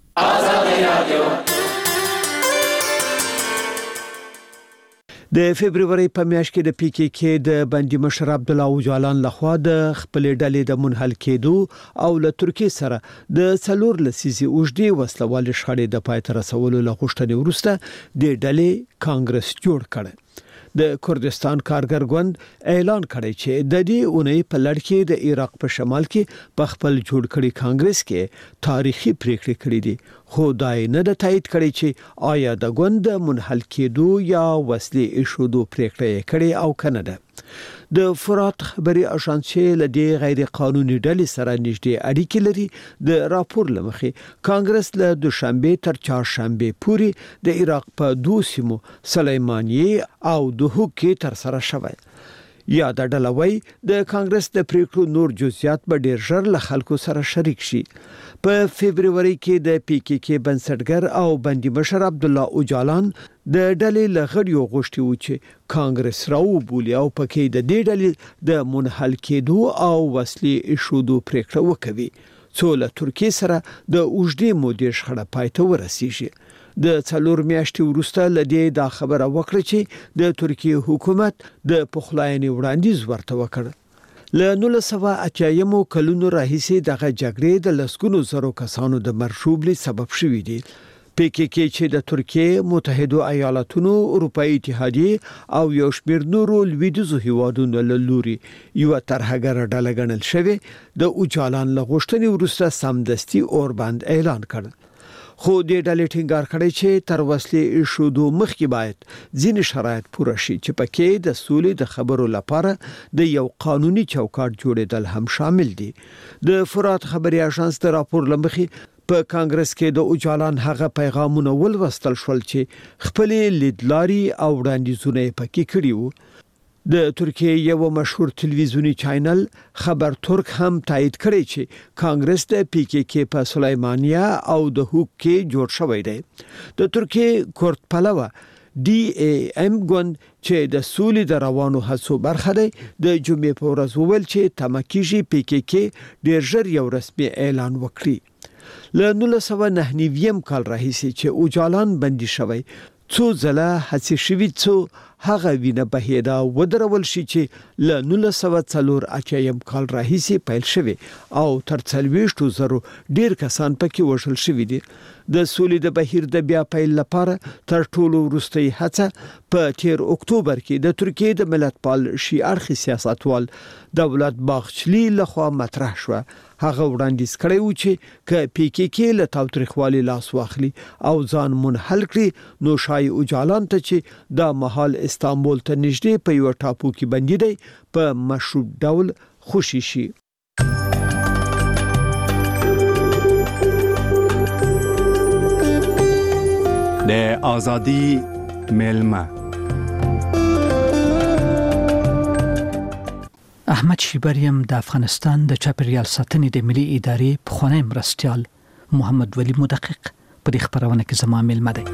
د فبرवरी په میاشت کې د پی کې کې د بندي مشر عبد الله اوجالان لخوا د خپل ډلې د منحل کېدو او له ترکیه سره د څلور لسیزي اوږدې وسلوال شخړې د پای ته رسولو لغوښتنې وروسته د ډلې کانګرس جوړ کړ. د کردستان کارګر ګوند اعلان کړی چې د دې اونۍ په لړ کې د عراق په شمال کې په خپل جوړ کړي کانګرس کې تاریخي پریکړې کړې دي، خو دا نه د تایید کړي چې آیا د ګوند منحل کېدو یا وسلې ایښودو پریکړه کړې او کنه ده. د فرات خبري اژانسي له دې غیر قانوني ډلې سره نږدې اړیکې لري. د راپور لمخې کانګرس له دوشنبه تر چهارشنبه پورې د عراق په دوه سیمو سلیمانیه او دوحه کې تر سره شوی. یا د ډلوي د کانګرس د پریکړو نور جزئیات به ډیر ژر له خلکو سره شریک شي. په فبرवरी کې د پی کې کې بنسټګر او بندي مشر عبد الله اوجالان د ډلې لغړیو غوښتي و چې کانګرس راو بولی او پکې د دې ډلې د منحل کېدو او وسلې ایښودو پریکړه وکوي څو له ترکیه سره د اوږدې مودې شخړه پای ته ورسیږي. د څلور میاشتې وروسته لدې دا خبره وکړه چې د ترکیه حکومت د پخلاینې وړاندیز ورته وکړ. له نولس سوه اتیایمو کلونو راهیسې دغه جګړې د لسګونو زرو کسانو د مرشوبلي سبب شوې دي. پی کې کې چې د ترکیه، متحده ایالاتونو، اروپאי اتحادیه او یو شمېر نورو لویدیځو هیوادونو له لوري یو ترهګر ډله ګڼل شوی د اوجالان له غوښتنې وروسته سمدستي اوربند اعلان کړ. خو د ډلې ټینګار کړی چې تر وسلې ایښودو مخکې باید ځینې شرایط پوره شي چې پکې د سولې د خبرو لپاره د یو قانوني چوکاټ جوړېدل هم شامل دي. د فرات خبري اژانس د راپور لمخې په کانګرس کې د اوجالان هغه پیغامونه ولوستل شول چې خپل لیدلاري او وړاندیزونه پکې کړي وو. د ترکیه یو مشهور تلویزیونی چینل خبر ترک هم تایید کړی چې کانګرس د پی کې کې په سلیمانیه او د هوک کې جوړ شوی دی. د ترکیه کورد پلوه ډي اي ام ګوند چې د سولې د روانو هڅو برخه دی د جمعې په ورځ وویل چې تمکیږي پی کې کې ډیر ژر یو رسمي اعلان وکړي. له نولس سوه نهه نوي کال راهیسې چې اوجالان بندي شوی څو ځله هڅې شوي څو هغه وینه بهیدا ودرول شي چې له نولس سوه څلور اتیایم کال راهیسې پیل شوی او تر څلوېښتو زرو ډیر کسان پکې وژل شوي دي. د سولې د بهیر د بیا پیل لپاره تر ټولو وروستۍ هڅه په تیر اکتوبر کې د ترکیه د ملتپال شي اړخي سیاستوال دولت باغچلی لخوا مطرح شو. هغه وړاندیز کړی و چې ک پی کې کې له تاوتریخوالي لاس واخلي او ځان منحل کړي نو شای اوجالان ته چې د محل استانبول ته نږدې په یو ټاپو کې بندي دی په مشروط ډول خوشي شي. د ازادي ملما احمد شیبریم د افغانستان د چاپیریال ساتنې د ملي ادارې پخوانی مرستیال محمد ولی مدقق په دې خبرونه کې زما ملما دی.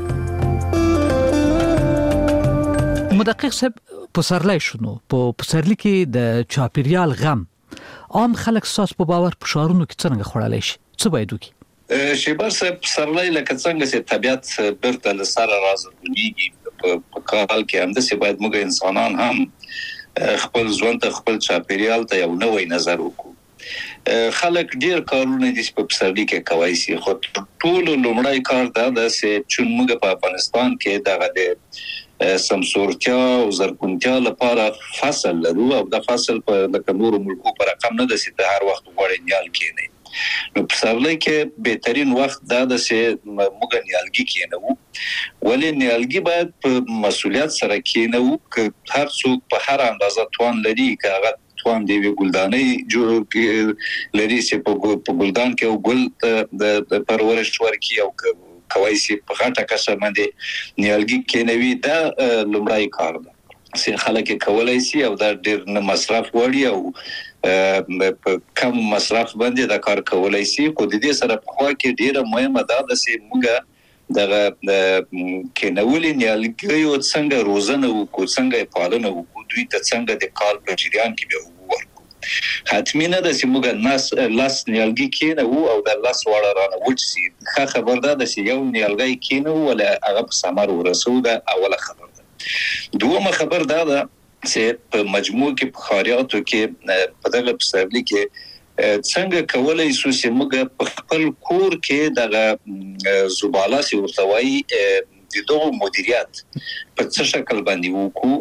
مدقق صاحب پسرلی شنو په پسرلی کې د چاپیریال غم عام خلک ساس په باور په شارونو کې څنګه خړلای شي څه باید وکړي؟ شیبر صاحب پسرلی لکه څنګه چې طبيعت برته لسره راځي په کال کې هم د سی باید موږ انسانان هم خپل ژوند ته خپل چاپیریال ته یو نوې نظر وکړو. خلک ډیر کارونه دي په پسرلی کې کوي سي خو ټول لومړی کار دا ده چې چون موږ په افغانستان کې دغه د سمسورتیا او زرګونتیا لپاره فصل لرو او د فصل په لکه نور ملکو پر رقم نه ده چې د هر وخت غوړې نیال کېنه. نو پسرلی کې بهترین وخت دا ده چې موږ نیالګي کېنو ولې نیالګي باید په مسؤلیت سره کېنو که هر څوک په هر اندازه توان لري که هغه توان دی ګلدانې جوړ لري چې په ګلدان کې او ګل د پرورش ورکي او کوي چې په غټه کسه باندې نیالګي کېنوي دا لومړی کار ده چې خلک کولای شي او دا ډېر نه مصرف وړي او په کم مصرف باندې دا کار کولای شي خو د دې سره په خوا کې ډیره مهمه ده چې موږ دغه کېنولې نیالګي او څنګه روزنه وکړو څنګه پالنه وکړو دوی ته څنګه د کال په جریان کې به ورکړو. حتمی نه ده چې موږ ناس لاس نیالګي کېنو او د لاس وړه رانه وچ شي. ښه خبر ده چې یو نیالګي کېنو ولا هغه په ثمر ورسو ده اوله خبر ده. دومره خبر ده چې په مجموع کې په خاریاتو کې په دغه پسرلی کې څنګه کولای شو چې موږ په خپل کور کې دغه زباله سي ورتوي د دوه مدیریت په څه شکل باندې وکړو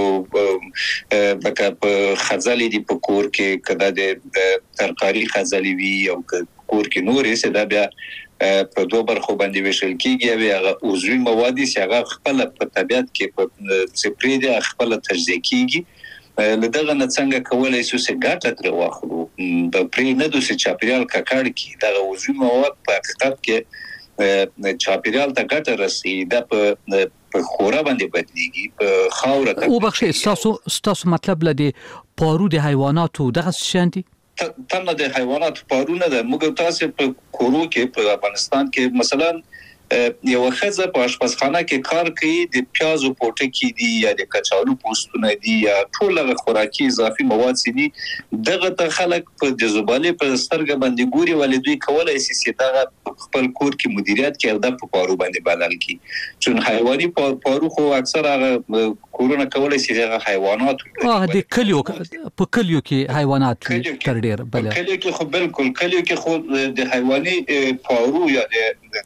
لکه په خزالې دی په کور کې کدا د ترکاری خزالې وی او کور کې نورې څه دا بیا په دوه برخو باندې وشل کیږي او هغه عضوي مواد چې هغه خپل په طبيعت کې په سپریډ خپل تجزیه کیږي لدغه نه څنګه کولای شو چې ګټه تر واخلو په پرې نه دوی چې چاپیریال ککړ کی دا عضوي مواد په حقیقت کې چاپیریال ته ګټه رسي دا په په خورا باندې بدليږي په خاور ته او بخښه تاسو تاسو مطلب لدی پارو د حیواناتو دغه شانتي تمه د حیوانات پارونه ده موږ تاسو په کورو کې په افغانستان کې مثلا یو خزه په آشپزخانه کې کار کوي د پیازو پوټکی دي یا د کچالو پوستونه دي یا ټول خوراکي اضافي مواد سي دي دغه ته خلک په د زباله په سترګ باندې ګوري ولې دوی کولای شي چې دغه خپل کور کې مدیریت کوي او د پارو باندې بدل کی چون حیواني پارو خو اکثر هغه کورونه کولای شي هغه حیوانات اه د کلیو په کلیو کې حیوانات تر ډیر بل کلیو کې خو بالکل کلیو کې خو د حیواني پارو یا د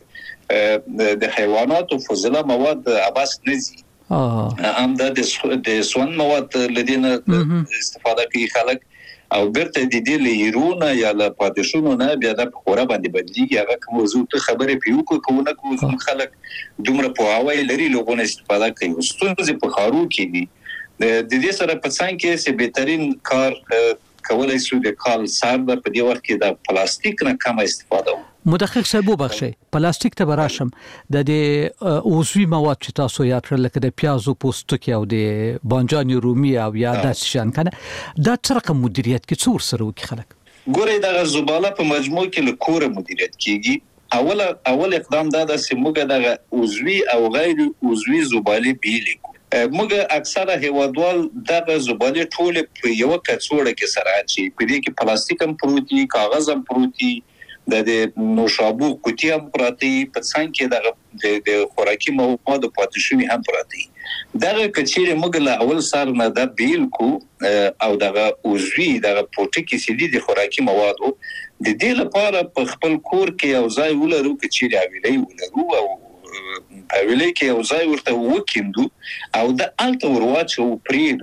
د حیواناتو فضله مواد اباس نزي ام د د سون مواد لدينا استفاده کوي خلک او برته د دې لیرونه یا له پادشونو نه بیا د خورا باندې بدلیږي هغه موضوع ته خبره پیو کوونه کوم خلک دومره په هواي لري لوګونه استفاده کوي ستونزې په خارو کې دي د دې سره په څنګه کې چې بهترین کار کولای شو د کال سر په دې وخت کې د پلاستیک نه کم استفاده مدقق صاحب وبخښئ پلاستیک ته براشم د دې عضوي مواد چې تاسو یاد کړل لکه د پیازو پوستکی او د بانجان رومي او یا د شان کنه دا څه رقم مدیریت کې څور سره وکړي خلک ګورې د زباله په مجموع کې له کوره مدیریت کیږي اول اول اقدام دا د سیموګه د عضوي او غیر عضوي زباله بیلې موږ اکثره هیوادوال دغه زباله ټول په یو کڅوړه کې سره اچي په دې کې پلاستیک هم پروتي کاغذ هم پروتي د نوشابو کوټي هم پراتی په څنګه دغه د خوراکي مواد پاتشونی هم پراتی دغه کچېره موږ له اول سر نه د بیل کو او دغه اوزوی دغه پروتیکي سیدي د خوراکي موادو د دې لپاره په خپل کور کې او ځای ولرو کچېره ویلې ولرو او ویلې کې او ځای ورته وکیندو او د الته ورواچو پریدو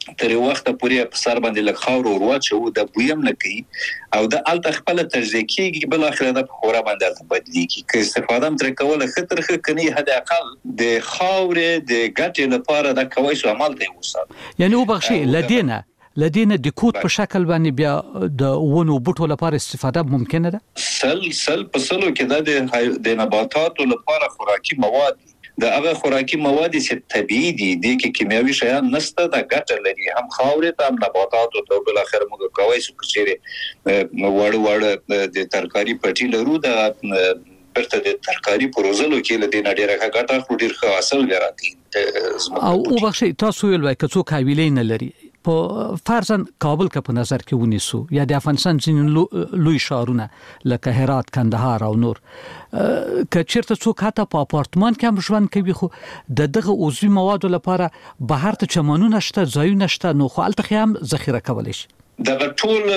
تر وخت پورې په سر باندې لږ خاور او واچو د بویم نه کوي او د الته خپل تجزیه کیږي بل اخر د خورا باندې بدلیږي که استفاده تر کوله خطر خ کني حد اقل د خاور د ګټې لپاره د کوي سو عمل دی وسه یعنی وبخشي لدينا لدينا د کوټ په شکل باندې بیا د ونو بوټو لپاره استفاده ممکنه ده سل سل په سلو کې د د نباتاتو لپاره خوراکي مواد د هغه خوراکي مواد چې طبيعي دي د کیمیاوي شیان نشته د ګټه لري هم خاورې ته هم نباتاتو ته بل اخر موږ کوي چې کچېره وړ وړ د ترکاری پټي لرو د برته د ترکاری پروزلو کې لدې نډیره ګټه خو ډیر ښه حاصل وراتي او وبخښي تاسو ویل وای کڅو حویلې نه لري په فرضاً کابل کا په نظر کې ونیسو یا د افغانستان ځینې لوی ښارونه لکه هرات کندهار او نور که چیرته څوک حتی په اپارتمان کې هم ژوند کوي خو د دغه عضوي موادو لپاره بهر ته چمنونه شته ځایونه شته نو خو الته هم ذخیره کولی شي د ټول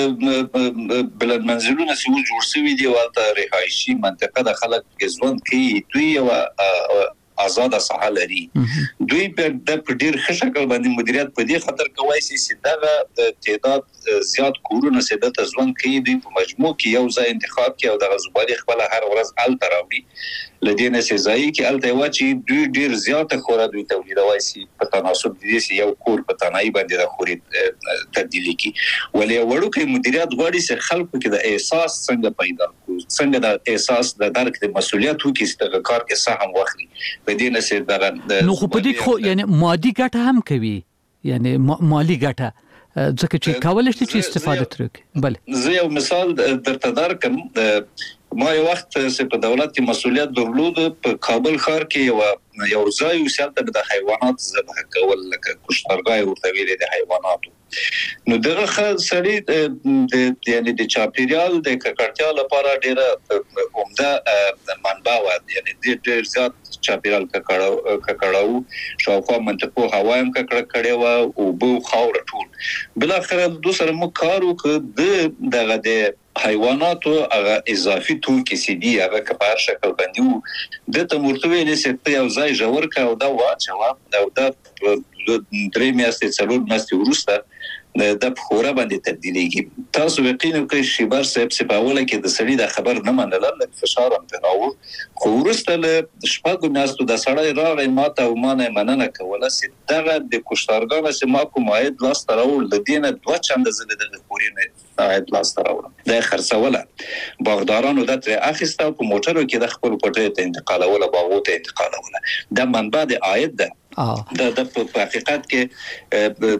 بلد منزلونه چې جوړ شوي دي ولته رهایشي منطقه د خلک ژوند کوي دوی او آزاد ساحه لري دوی په د ډیر ښه شکل باندې مدیریت په دې خاطر کوي چې دغه تعداد زیات کورونه سده ته ځوان کوي دوی په مجموع کې یو ځای انتخاب کوي او د غزوبالي خپل هر ورځ ال تراوړي لدينا سي ځای کې ال ته واچي دوی ډیر زیات خورا دوی تولیدوي سي په تناسب دي چې یو کور په تنای باندې د خوري تبدیلی کی ولې وړو کې مدیریت غواړي چې خلکو کې د احساس څنګه پیدا کو څنګه د احساس د درک د مسولیت وکړي چې د کار کې سهم واخلي بدینه سي دغه نو خو په دې خو یعنی مادي ګټه هم کوي یعنی مالی ګټه ځکه چې کولای شي چې استفاده ترې بله زه یو مثال درته درکم ما یو وخت چې په دولت کې مسولیت درلود په کابل ښار کې یو یو ځای وسالته د حیوانات ذبح کول لکه کشتارګای ورته ویل د حیواناتو نو دغه سړي د یعنی د چاپیریال د ککړتیا لپاره ډیره عمده منبع و یعنی ډیر زیات چاپیریال ککړاو ککړاو شاوخوا منطقو هوا هم ککړه کړي و او بو خاور ټول بل اخر د سره مو کارو ک د دغه د حیواناتو هغه اضافي توکي سي دي هغه کپار شکل باندې د تمورتوي نه ست یو ځای جوړ کا او دا واچو دا د درې میاشتې څلور میاشتې ورسته د خورا باندې تبدیلیږي تاسو یقینا کوي شي بار صاحب سپاوله کې د سړي د خبر نه منل د فشار هم تراو خو ورسته له شپږو میاشتو د سړی راغی ماته او مانه مننه کوله چې دغه د کوشتارګانو چې ما کوم عاید لاس تراول د دینه دوه چنده زله د پورینه عاید لاس تراول د خرڅوله باغدارانو د تر اخیسته په موټرو کې د خپل پټه ته انتقالوله باغو ته انتقالوله د منبع د عاید ده دا د په حقیقت کې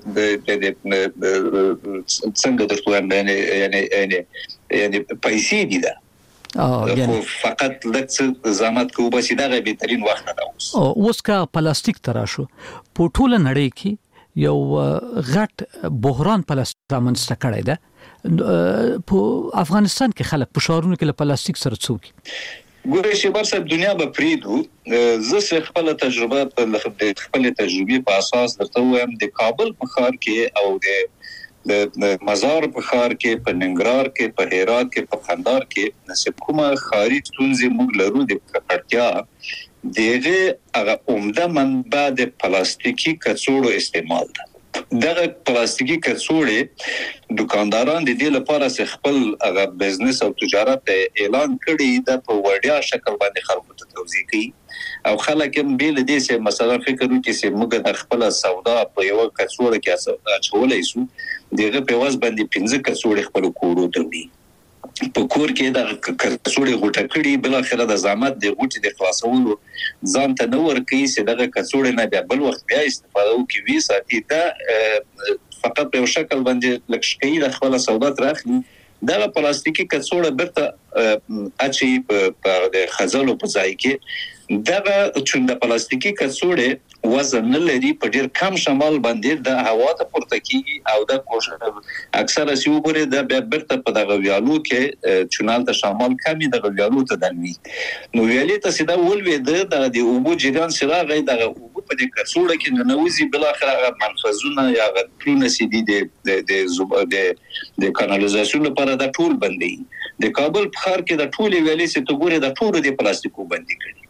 څنګه درته وایم یعنی یعنی یعنی پیسې دي دا یعنی فقط لکه زحمت کو بس دا غي بهترین وخت دا اوس اوس کا پلاستیک تراشو په ټوله نړۍ کې یو غټ بحران پلاستیک رامنځته کړی ده په افغانستان کې خلک په شهرونو کې له پلاستیک سره څوک ګورې چې برسه دنیا به پریدو زه خپل تجربه په خپل تجربه په اساس درته وایم د کابل په ښار کې او د مزار په ښار کې په ننګرهار کې په هرات کې په قندهار کې نسب کومه خاري ستونزې موږ لرو د ککړتیا دغه هغه عمده منبع د پلاستیکي کڅوړو استعمال ده دغه پلاستیکي کڅوړې دکانداران د دې لپاره چې خپل هغه بزنس او تجارت اعلان کړي د په وړیا شکل باندې خلکو ته توضیح کوي او خلک هم بیل دي چې مثلا فکر وکړي چې موږ د خپل سودا په یو کڅوړه کې اچولای شو دغه په واس باندې پنځه کڅوړې خپل کورو ته وړي په کور کې د کڅوړې غوټه کړي بل اخر د زحمت د غوټې د خلاصولو ځان ته نو ورکی چې دغه کڅوړې نه بیا بل وخت بیا استفاده وکړي وی ساتي دا فقط په شکل باندې لکشکې د خپل سودا ترخلي دغه پلاستیکي کڅوړه برته اچي په د خزلو په ځای کې دغه چې د پلاستیکي کڅوړې وزن نه لري په ډیر کم شمال باندې د هوا ته پورته کیږي او د کوشش اکثره سی وګوري د برته په دغه ویالو کې چونال د شمال کمی د ویالو ته دلوي نو ویالې ته سیده ولوي د د اوبو جریان سره غي د اوبو په د کڅوړه کې نه نوځي بل اخر منفذونه یا غټونه سي دي د د د د کانالیزاسیون لپاره د ټول بندي د کابل په ښار کې د ټول ویالې سي ته ګوري د ټول د پلاستیکو بندي کړي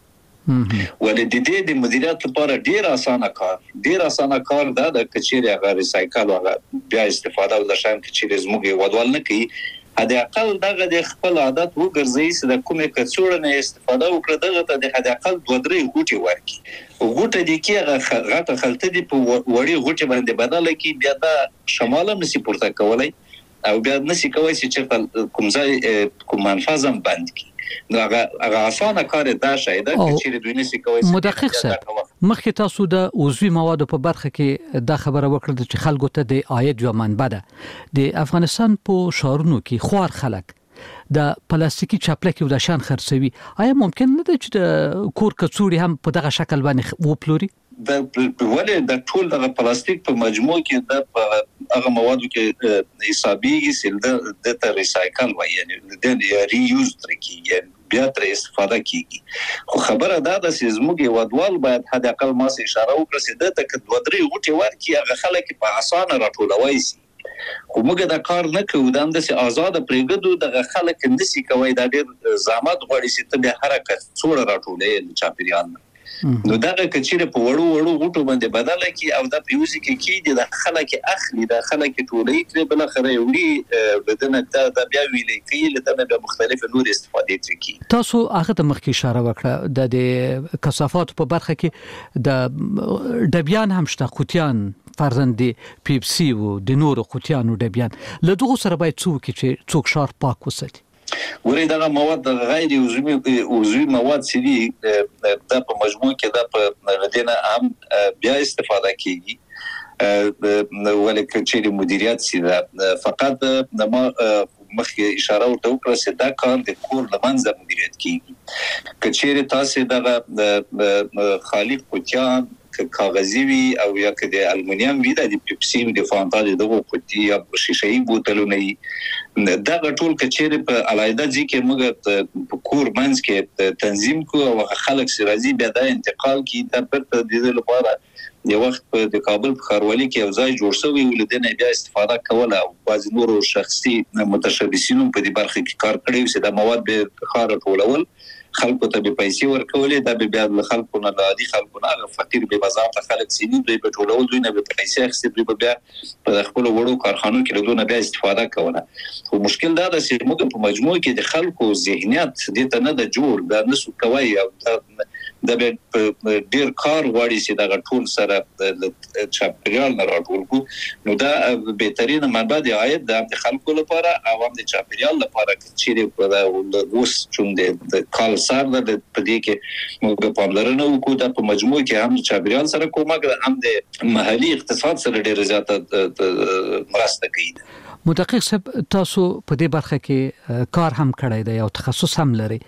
ولې د دې د مدیریت لپاره ډیر اسانه کار ډیر اسانه کار دا د کچېری هغه ریسایکل او بیا استفاده ول شان کچېری زموږ ودوال نه کوي هدا اقل دغه د خپل عادت وګرځي چې د کومې کڅوړه نه استفاده وکړي دغه ته د هدا اقل دوه درې غوټي ورکي غوټه دي کې غټه خلته دي په وړي غوټي باندې بدل کی بیا دا شماله نسی پورته کولای او بیا نسی کوي چې کوم ځای کوم منفذم بند کی نو هغه هغه اسانه کار دا شاید چې دوی نسی کوي مدقق سره مخکې تاسو د عضوي موادو په برخه کې دا خبره وکړه چې خلکو ته د عاید یو منبع ده د افغانستان په شهرونو کې خوار خلک د پلاستیکي چاپلکي او د شان خرڅوي آیا ممکن نه ده چې د کور کڅوړي هم په دغه شکل باندې وپلوري د ولې د ټول د پلاستیک په مجموع کې د هغه موادو کې حسابيږي چې د د ریسایکل وایي یعنی د ری یوز ترکیږي بیا تر استفاده کیږي خو خبره دا ده چې زموږ ودوال باید حد اقل ما سه اشاره وکړي چې د تک دوه درې غوټي ورکی هغه خلک په اسانه راټولوي سي خو موږ دا کار نه کوو دا د سي آزاد پرېګدو د خلک نسی کوي دا ډېر زحمت غواړي چې ته به حرکت څوړه راټولې چاپیریال نو دا کچېره په وړو وړو غوټو باندې بدل کی او دا پیوزي کې کې د خلک اخلي د خلک ټولې تر بل خره وړي بدنه دا بیا ویلې کې له د مختلف نور استفادې ترکی تاسو هغه د مخکې اشاره وکړه د کثافات په برخه کې د ډبیان هم شته قوتیان فرزند پیپسي او د نور قوتیانو ډبیان له دغه سره باید څوک چې څوک شار پاک وساتي ورې دا مواد غیر عضوي عضوي مواد سړي د په مجموع کې د په ردینه هم بیا استفاده کیږي ولکه چې مدیریت سي فقط د مخکې اشاره ورته وکړه چې دا کار د کور لمنځه مدیریت کیږي کچېره تاسو د خالق کوچان کاغذي وي او یا که د المونیم وي د پیپسي د فانتا دغه قوتي یا شیشې بوتلونه دا ټول کچېره په علایده ځکه موږ په کور منځ کې تنظیم کو او خلک سي راځي بیا د انتقال کی د پرته د لپاره یو وخت په د کابل په خاروالي کې یو ځای جوړ شوی ولدنه بیا استفاده کوله او بعض نور شخصي متشبثین په دې برخه کې کار کړی چې د مواد به خار ټولول خلکو ته به پیسې ورکولې دا به بیا د خلکو نه عادي خلکو نه فقیر به بازار ته خلک سینې دوی په ټولول دوی نه به پیسې اخستې دوی به بیا په خپل وړو کارخانو کې له بیا استفاده کوله خو مشکل دا ده چې موږ په مجموع کې د خلکو ذهنیت دې ته نه د جوړ دا نسو کوي او د ډیر کار غواړي چې دا ټول سره د چاپیریال نه راټول کو نو دا بهترین منبع دی عاید د خلکو لپاره او هم د چاپیریال لپاره چې په اوس چون د کال سره د پدې کې موږ په پاملرنه وکړو د په مجموع کې هم چاپیریال سره کومک هم د محلي اقتصاد سره ډیر زیاته مرسته کوي مدقق صاحب تاسو په دې برخه کې کار هم کړی دی او تخصص هم لري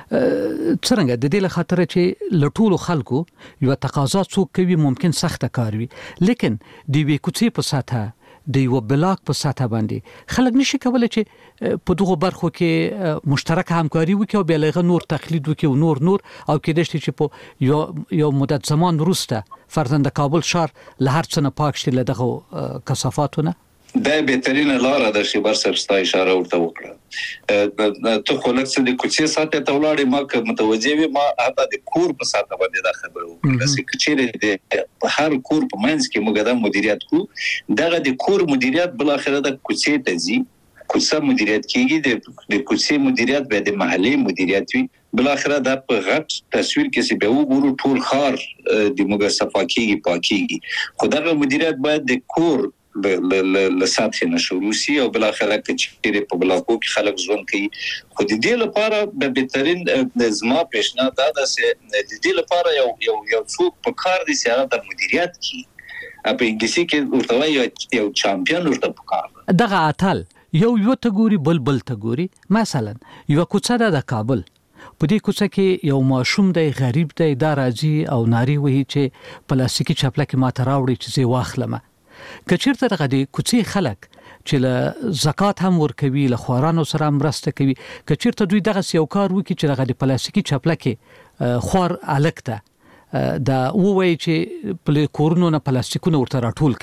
څنګه د دې له خاطر چې لټول خلکو یو تقاضا څوک کوي ممکن سخت کار وي لیکن دی وی کوڅې په ساته د یو بلاک په ساته باندې خلک نشي کولای چې په دغه برخو کې مشترک همکاري وکړي او بیا له نور تقلید وکړي او نور نور او کې د چې په یو یو مدت زمان وروسته فرزند کابل شهر له هر څه نه پاک شي له دغه کثافاتونه دا بهترینه لار ده چې بر سرستا اشاره ورته وکړه ته خو لکه د کوڅې ساته ته ولاړې ما که متوجه وي ما حتی د کور په ساته باندې دا خبره وکړه چې چیرې د هر کور په منځ کې موږ دا مدیریت کو دغه د کور مدیریت بل اخره د کوڅې ته ځي کوڅه مدیریت کیږي د کوڅې مدیریت به د محلي مدیریت وي بل اخره د په غټ تصویر کې چې به وګورو ټول خار د موږ صفاکیږي پاکيږي خدای مدیریت باید د کور ل سطح نشورو سي او بل اخره چې په بلاکو کې خلک ژوند کوي خو د دې لپاره د بهترین زما پیشنهاد دا ده چې د دې لپاره یو یو یو څوک په کار دي چې هغه د مدیریت کی په انګلیسي کې ورته وایي یو چمپیون ورته په کار دغه اتل یو یو ته ګوري بل بل ته ګوري مثلا یو کوڅه د کابل په دې کوڅه کې یو ماشوم دی غریب دی دا راځي او ناری وایي چې پلاستیکي چپلکه ماته راوړي چې زه واخلم کچیرته دغه د کوڅې خلک چې له زکات هم ورکوي له خوارانو سره مرسته کوي کچیرته دوی دغه یو کار وکړي چې دغه د پلاستیکي چپلکه خوار الکته دا وایي چې په کورونو نه پلاستیکونه ورته راټول کړي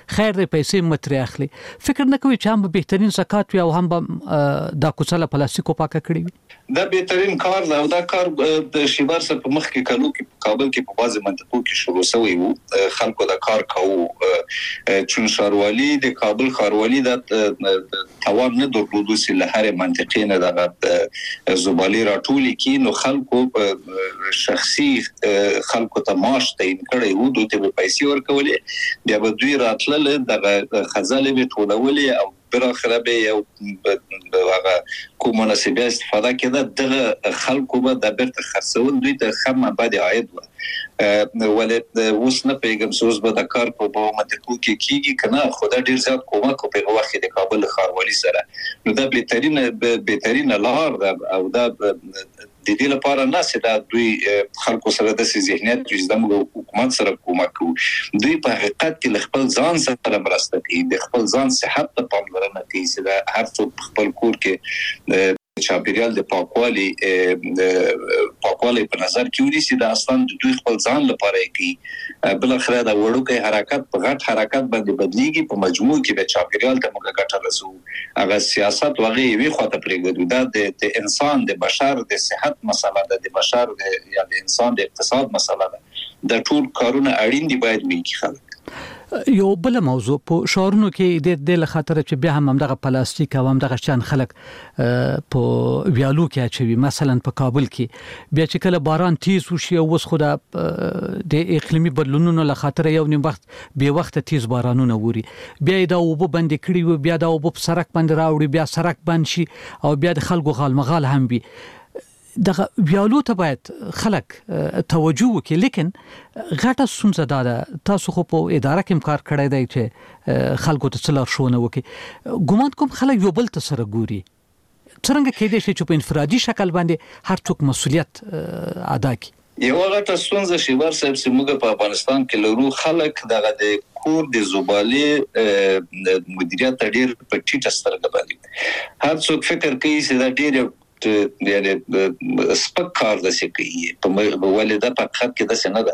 خیر دې پیسې متري اخلي فکر نه کوي چې هم بهترین زکات وي او هم دا کوڅه پلاستیکو پاکه کړی وي دا بهترین کار دی او دا کار د شیبر سره په مخ کې کلو کې کابل کې په بازي منطقو کې شروع شوی وو خلکو دا کار کوو چون شاروالي د کابل خاروالي د توان نه درلودو سي له هر منطقې نه د زبالي راټولي کې نو خلکو شخصي خلکو ته معاش تعین کړي وو دوی ته پیسې ورکولې بیا به دوی راتلل د خزانه به ټولولې او بالاخره به یو هغه کوم مناسبه استفاده کړه د خلکو به د بیرته خرڅول دوی ته خمه بعد عاید و ولې اوس نه پیغام سوز به د کار په منطقو کې کیږي کنه خدای ډیر زیات کومک په وخت د کابل خاروالي سره نو دا بهترین بهترین لار او دا د دې لپاره نه چې دا دوی خلکو سره د ذهنیت چې د حکومت سره کومک کوي دوی په حقیقت کې خپل ځان سره مرسته کوي د خپل ځان صحت ته پاملرنه کوي چې دا هر څوک خپل کور کې چاپیریال د پاکوالي پاکوالي په نظر کې ونیسي دا اصلا د دوی خپل ځان لپاره کوي بل اخره دا وړوکی حرکت په غټ حرکت باندې بدلیږي په مجموع کې د چاپیریال ته موږ ګټه رسو هغه سیاست وغه وی خواته پرېږدو دا د انسان د بشر د صحت مسله ده د بشر یا د انسان د اقتصاد مسله ده د ټول کارونه اړین دي باید وي خلک یو بل موضوع په شهرونو کې د د خاطر چې بیا هم دغه پلاستیک او هم دغه شان خلک په ویالو کې اچوي مثلا په کابل کې بیا چې کله باران تیز وشي او وس خو د اقلیمي بدلونونو له خاطر یو نیم وخت به وخت تیز بارانونه ووري بیا دا وب بند کړي و بیا دا وب سرک باندې راوړي بیا سرک بند شي او بیا د خلکو غالمغال هم وي دغه ویالو ته باید خلک توجه وکړي لیکن غټه ستونزه ده تاسو خو په اداره کې کار کړی دی چې خلکو ته څلور شونه وکړي ګومان کوم خلک یو بل ته سره ګوري څنګه کېدای شي چې په انفرادي شکل باندې هر څوک مسولیت ادا کړي یو غټه ستونزه چې ورسره چې موږ په افغانستان کې لرو خلک دغه د کور د زبالي مدیریت ډېر په ټیټه سترګه باندې هر څوک فکر کوي چې دا ډېر یعنی سپک کار د سکی په ولدا په خط کې د سنه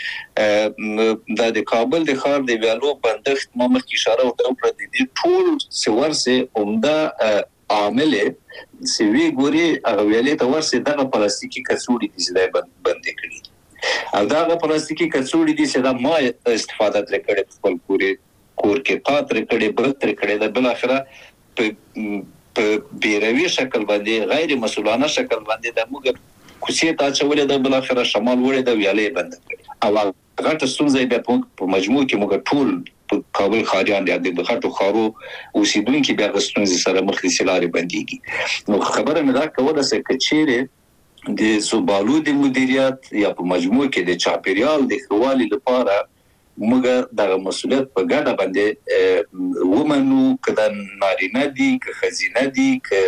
ده د کابل د خار د ویالو بندښت ما مخکې اشاره وکړه د دې ټول سورسه عمده عامل سوي ګوري هغه ویلې ته ورسه دغه پلاستیکي کڅوړي دي چې بند کړي او دغه پلاستیکي کڅوړي دي چې دا ما استفاده کړې خپل کوري کور کې پاتره کړي برتر کړي د بل اخره په په بیروي شکل باندې غیر مسؤلانه شکل باندې د موږ کوڅې ته چولې د بل اخره شمال وړې د ویالې بند کړي او غټه ستونزه به په مجموع کې موږ ټول په کابل خاریان د غټو خارو اوسیدونکو بیا غستونځ سره مخ دي سلاري باندېږي نو خبره مې دا کوله چې کچېره د زبالو د مدیریت یا په مجموع کې د چاپیریال د خوالي لپاره موږ د مسؤلیت په ګډه باندې ومنو کله نارینه دي که خزینه دي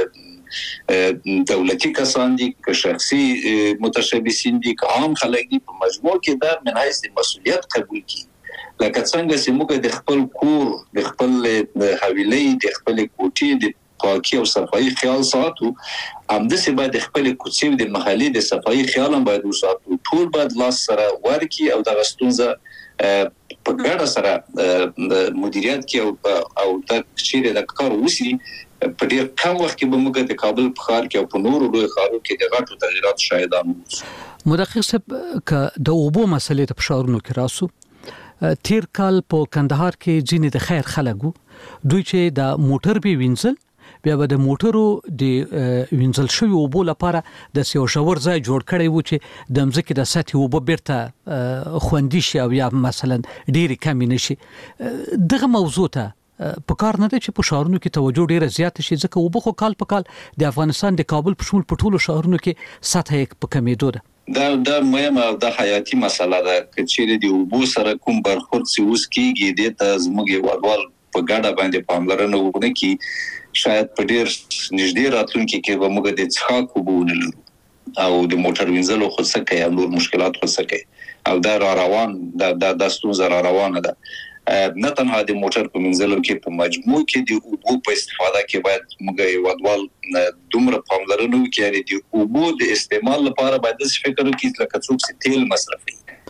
که دولتي کسان دي که شخصي متشبثین دي که عام خلک دي په مجموع کې دا من حیث مسؤلیت قبول کړي لکه څنګه چې موږ د خپل کور د خپل حویلې د خپل کوټې د پاکي او صفایي خیال ساتو همداسې باید خپل کوڅې د محلي د صفایي خیال هم باید وساتو ټول باید لاس سره ورکی او د غستونزه په ګډه سره مدیریت کې او او د چیرې د کار وسی په ډیر کم وخت کې به موږ د کابل په ښار کې او په نورو لوی ښارونو کې د غټو تغیرات شاهدان وو مدقق صاحب ک د اوبو مسلې ته په ښارونو کې راسو تیر کال په کندهار کې ځینې د خیر خلکو دوی چې د موټر به وینځل بیا به د موټرو د وینځل شوی اوبو لپاره د سیو شاور ځای جوړ کړی و چې د مځکې د سطح اوبو بیرته خوندي شي او یا مثلا ډېری کم نشي دغه موضوع ته په کار نه دی چې په شهرونو کې توجه ډیره زیات شي ځکه اوبه خو کال په کال د افغانستان د کابل په شمول په ټولو شهرونو کې سطح یې په کمیدو ده دا دا مهمه او د حیاتي مسله ده چې د اوبو سره کوم برخورد سی اوس کیږي د ته زموږ وړوال په ګډه باندې پاملرنه وکړي کی شاید په ډیر نږدې راتلونکي کې به موږ د څښاک اوبه ونلرو او د موټر وینځلو خو څه کوي او نور مشکلات خو څه کوي او دا را روان د د ستونزه را روانه ده نه تنها د موټر په وینځلو کې په مجموع کې د اوبو په استفاده کې باید موږ یو ډول دومره پاملرنه وکړو چې د اوبو د استعمال لپاره باید څه فکر وکړو لکه څوک چې تیل مصرفوي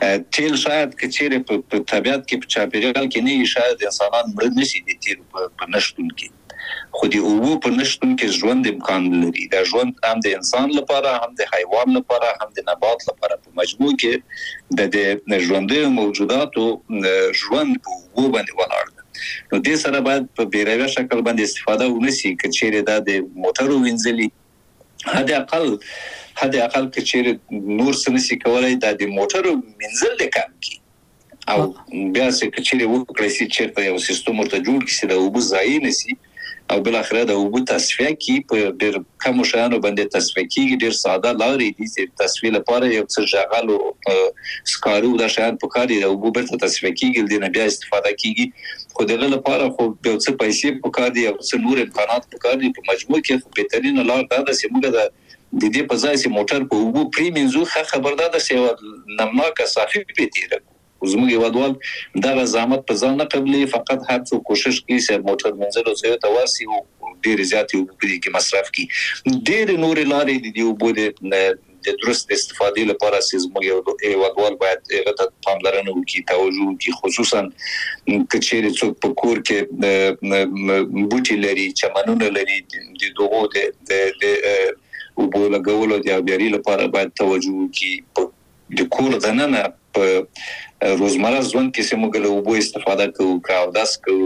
تیل شاید که چیرې په طبیعت کې په چاپیریال کې نه شاید انسانان مړ نشي د تیل په نشتون کې خو د اوبو په نشتون کې ژوند امکان لري دا ژوند هم د انسان لپاره هم د حیوان لپاره هم د نبات لپاره په مجموع کې د ژوندۍ موجوداتو ژوند په اوبو باندې ولاړ دی نو دې سره باید په بیروي شکل باندې استفاده ونشي که چیرې دا د موټرو وینځلي حد اقل حد اقل که چیرې نور څه نشي کولای دا د موټرو وینځل د کم کی او بیا چې که چیرې وکړي چې چیرته یو سیستم ورته جوړ کړي چې د اوبو ضایع نشي او بل اخره د اوبو تصفیه کی په ډېر کم شانو باندې تصفیه کیږي ډېر ساده لارې دي چې تصفیه لپاره یو څه ژغالو سکارو د شان په کار دی د اوبو بیرته تصفیه کیږي د بیا استفاده کیږي خو دغه لپاره خو یو څه پیسې په کار دي او څه نور امکانات په کار دي په مجموع کې خو بهترین لار دا ده چې موږ د د دې په ځای چې موټر په اوبو پری منځو خبردار ده چې نمناکه صافي پیتیره زموږ یوادوال دا زحمت په ځان نه قبلي فقط هر څو کوشش کوي چې موټر منځلو ځای ته ورسي او ډېر زیات یو په دې کې مصرف کوي ډېر نور لارې دي یو بده د درست استفادې لپاره چې زموږ یوادوال باید هغه ته پاملرنه وکړي توجه وکړي خصوصا کچېرې څوک په کور کې بوټي لري چمنونه لري د دوغو د او بوله غولو د بیاري لپاره باید توجه وکړي د کور دننه په روزمره ژوند کې سمو له اوبو استفاده کوو کاو داس کوو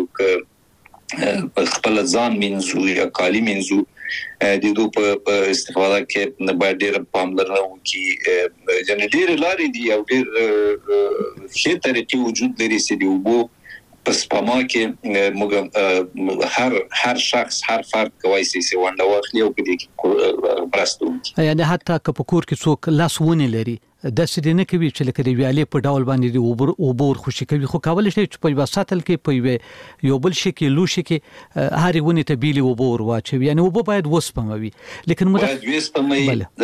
ک خپل ځان منځو یا کالی منځو د دوی په استفاده کې نه باید ډېر پاملرنه وکړي یعنی ډېر لارې دي او ډېر ښه طریقې وجود لري چې د اوبو په سپما کې موږ هر هر شخص هر فرد کوي چې ونده واخلي او په دې کې برستو یعنی حتی که په کور کې څوک لاس ونی لري د سړي نه کوي چې لکه د ویالې په ډول باندې د اوبر اوبور خوشي کوي خو کول شي چې په وساتل کې په یو بل شي کې لو شي کې هاري ونی ته بیلی اوبور واچي یعنی اوبو باید وسپموي لیکن مو باید وسپموي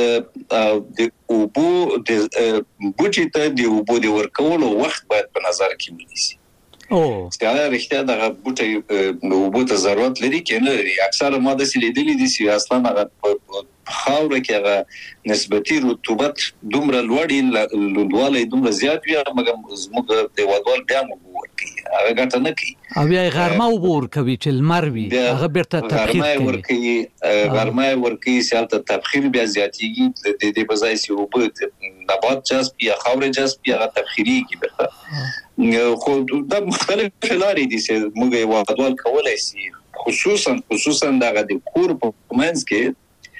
د اوبو د بوټي ته د اوبو د ورکولو وخت باید په نظر کې ونیسي او ستاره رښتیا دغه بوټي نو اوبو ته ضرورت لري کې نه لري اکثره ماده سي لیدلې دي چې اصلا هغه خاوره کې هغه نسبتي رطوبت دومره لوړی لوړوالی دومره زیات وي مګر زموږ د وادوال بیا مو ورکي هغه ګټه نه کوي او بیا غرمه وبور کوي چې المر وي هغه بیرته تبخیر کوي ورکي غرمه ورکي سالته تبخیر بیا زیاتیږي د دې په ځای چې وبو نبات جذب یا خاوره جذب یا تبخیریږي بیرته خو د مختلف لارې دي چې موږ وادوال کولای شي خصوصا خصوصا دغه د کور په منځ کې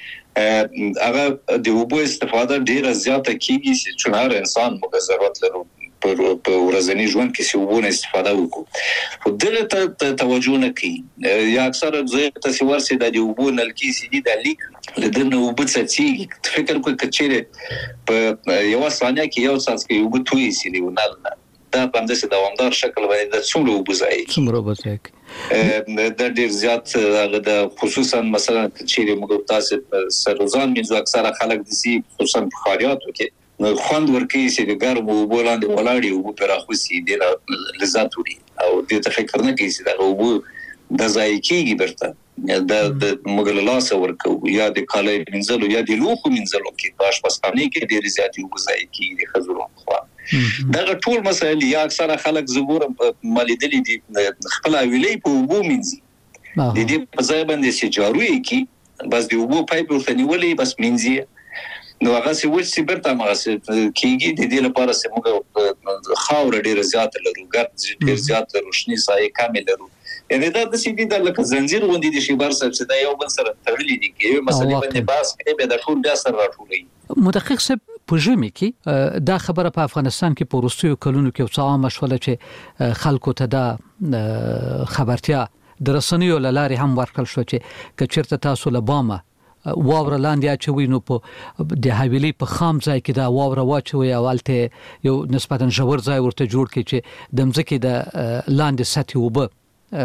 هغه د اوبو استفاده ډیره زیاته کیږي چې څنګه انسان موږ ضرورت لرو په ورځنی ژوند کې چې اوبو استفاده وکړو خو دغه ته توجه نه کوي یا اکثره زه تاسو ورسې د اوبو نلکی سي دي د لیک لدنه اوبو څخه فکر کوي چې په یو ثانیه کې یو څاڅ کې اوبو توي سي دی ونل دا په همداسې دوامدار شکل باندې د څومره اوبو ځای څومره اوبو ځای د ډیر زیات هغه د خصوصا مثلا چې موږ تاسو سروزان منځو اکثره خلک د سي خصوصا په خاریاتو کې خوند ورکوي چې د ګرمو اوبو لاندې ولاړې اوبو پر اخوسي د لذت وړي او د تفکر نه کوي چې دا اوبو د ځای کېږي برته د موږ له لاسه ورکو یا د کالای منځلو یا د لوخو منځلو کې پاش پسخانه کې ډیر زیات اوبو ځای کېږي د خزرو خوا دا ټول مسایل یا اکثره خلک زګورم مالیدلی دي خپل ویلې په وبو منځي د دې په ځای باندې چې جاروي کی بس دی وبو پایپ ورته نیولې بس منځي نو هغه څه وڅ برته ما کیږي د دې لپاره چې موږ خاور ډیر زیات لرو ګرد ډیر زیات روشنی سایه کامل لرو یعنی دا د سې دي د لکه زنجیر غوندي د شیبر سره چې دا یو بل سره تړلې دي کې یو مسلې باندې باس کې به د ټول بیا سره راټولې مدقق صاحب په ژمي کې دا خبره په افغانستان کې په وروستیو کلونو کې څه عامه شوله چې خلکو ته دا خبرتیا د رسنیو لارې هم ورکړل شو چې کچرته تاسو له بامه واوره لاندې اچوي نو په د حویلې په خام ځای کې دا واوره واچوي او الته یو نسبتا ژور ځای ورته جوړ کړي چې د مځکې د لاندې سطح وبه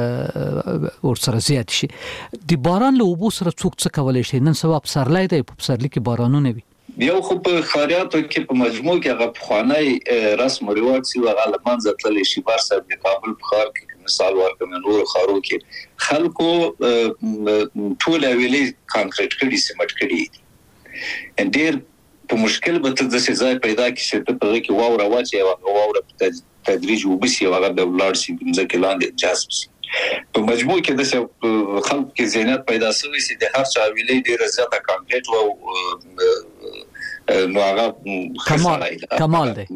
ور سره زیات شي د باران له اوبو سره څوک څه کولای شي نن سبا په سرلای دی په سرلی کې بارانونه وي یو خو په خاریاتو کې په مجموع کې هغه پخوانی رسم او رواج سی هغه لمنځه تللی شي بار سره د کابل په ښار کې مثال ورکوم نور خارو کې خلکو ټول ویلې کانکریټ کړي سیمټ کړي ډېر په مشکل به ته د ځای پیدا کی چې ته په کې واوره واچي او واوره په تدریج وبسي او هغه د ولار سي ځکه لاندې جذب سي په مجموع کې د خلکو کې ذهنیت پیدا شوی چې د هر چا ویلې ډیره زیاته کانکریټ او نو هغه کمال کمال دی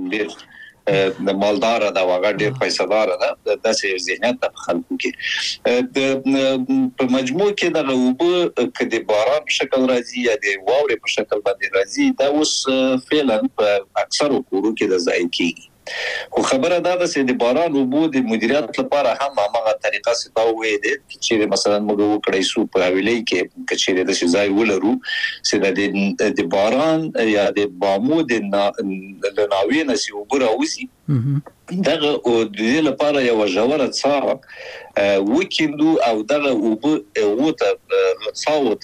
د مالدار دا هغه ډیر پیسې دار ده د داسې ذهنیت په خلکو کې د په مجموع کې د وبو کدي باران په شکل راځي یا د واورې په شکل باندې راځي دا اوس فعلا په اکثر کورو کې د ځای کېږي خو خبره دا ده چې د باران وبو د مدیریت لپاره هم هغه طریقه ستاوي دي چې مثلا موږ وکړای شو په ویلې کې کچېره د ځای ولرو چې د باران یا د بامو د ناوې نسی وبو راوسی دغه او د دې لپاره یو ژوره څا وکیندو او دغه وبو وته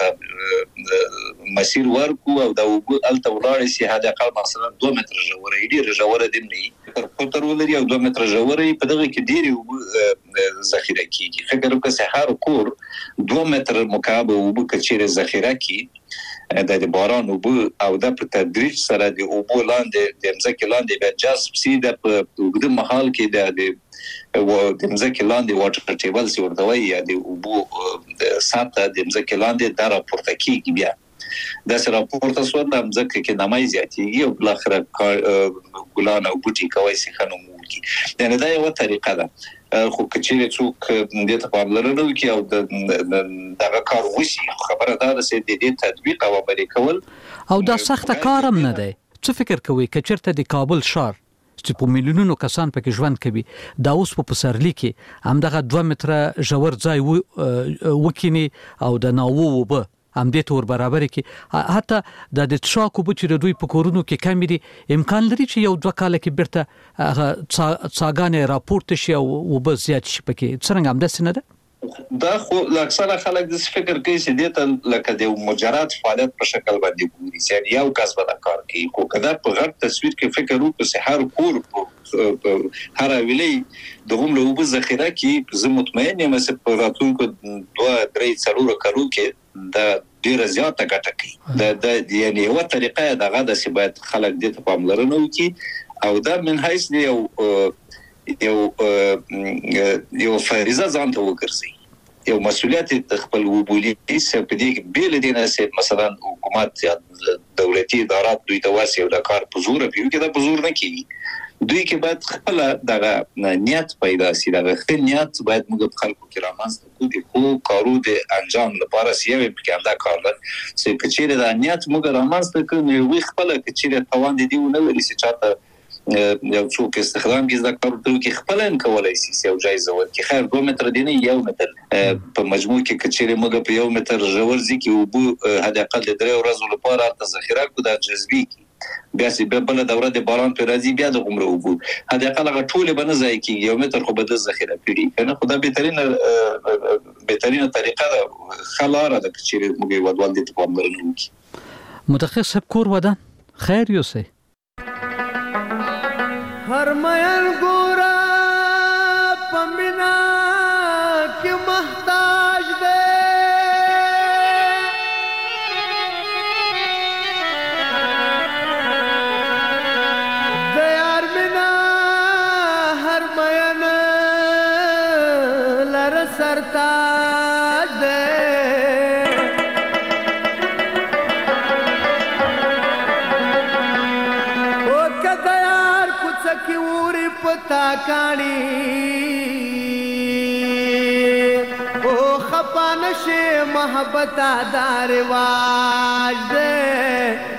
څاوته مسیر ورکو او د وبو الته ولاړ شي هدا اقل مثلا دوه متر ژوره ډیر ژوره دي نه پټر ولري او دوه متر ژوره په دغه کې ډیر وبو ذخیره کیږي فکر وکړه چې هر کور دوه متر مکعب وبو کچېره ذخیره کی د باران وبو او د په تدریج سره د وبو لاندې د ځمکې لاندې به جذب سي د په وګړي محل کې د و د ځمکې لاندې واټر ټیبل سي ورته وایي د وبو ساته د ځمکې لاندې د راپورته کیږي بیا د سره راپورته سو د ځمکې کې نمای زیاتېږي او بل اخر ګلان او بوټي کوي سي خنوم کی یعنی دا یو طریقه ده خو کچېره څوک د ته پاملرنه وکي او دغه کار وشي خبره دا ده چې د دې تطبیق او عملي کول او دا سخت کار هم نه دی څه فکر کوي کچېرته د کابل شهر چې په میلیونونو کسان پکې ژوند کوي دا اوس په پسرلی کې هم دغه دوه متره ژور ځای وکینی او د ناوو وبه هم دې تور برابر کې حتی د د تشاکو بچ د دوی په کورونو کې کم دي امکان لري چې یو دوه کال کې برته هغه څاګانې راپورته شي او وبه زیات شي پکې څنګه هم داسې نه ده دا خو اکثره خلک د فکر کوي چې دې لکه د مجرد فعالیت په شکل باندې ګوري چې یو کس به کار کوي خو کدا په غټ تصویر کې فکر وکړو چې هر کور هر ویلې د هم له وبو ذخیره کې زه مطمئن یم چې په راتلونکو دوه درې څلور کلو کې دا ډیره زیاته ګټه کوي دا د یعنی یو طریقه دغه د سبات خلک د ته پاملرنه وکي او دا من حیث یو یو یو فریضه ځان ته وګرځي یو مسؤلیت د خپل وبولي چې په دې بیل دي نه چې مثلا حکومت یا دولتي ادارات دوی ته واسي او د کار په زور پیو کې دا په زور نه کیږي دوی کې باید خپل دغه نیت پیدا شي دغه خپل نیت باید موږ په خلکو کې رامنځته کړو خو کارو د انجام لپاره سیاوي په کې دا کار ده چې کچېره د نیت موږ رامنځته کړو وي خپل کچېره توان دي نه لري چې چاته یو څوک استخدام کې ذکر ورته کې خپل ان کولای شي یو جایزه ورکړي خیر دوه متر دی نه یو متر په مجموع کې کچېره موږ په یو متر ژور ځکه وبو هدا اقل د درې ورځې لپاره د ذخیره کو د جذبي بیا چې بل دوره د باران پر راځي بیا د عمره وبو هدا اقل غ ټول به نه ځای کې یو متر خو به د ذخیره کړي کنه خدای بهترینه بهترینه طریقه ده خلاره د کچېره موږ ودوال دي په امرنه وکي متخصص کور ودان خیر یوسه هر مین ګورا پمینا کې محتاج دے دیار بنا هر مین لر سرتاج دے پتا کانی او خپانش محبت دار واج دے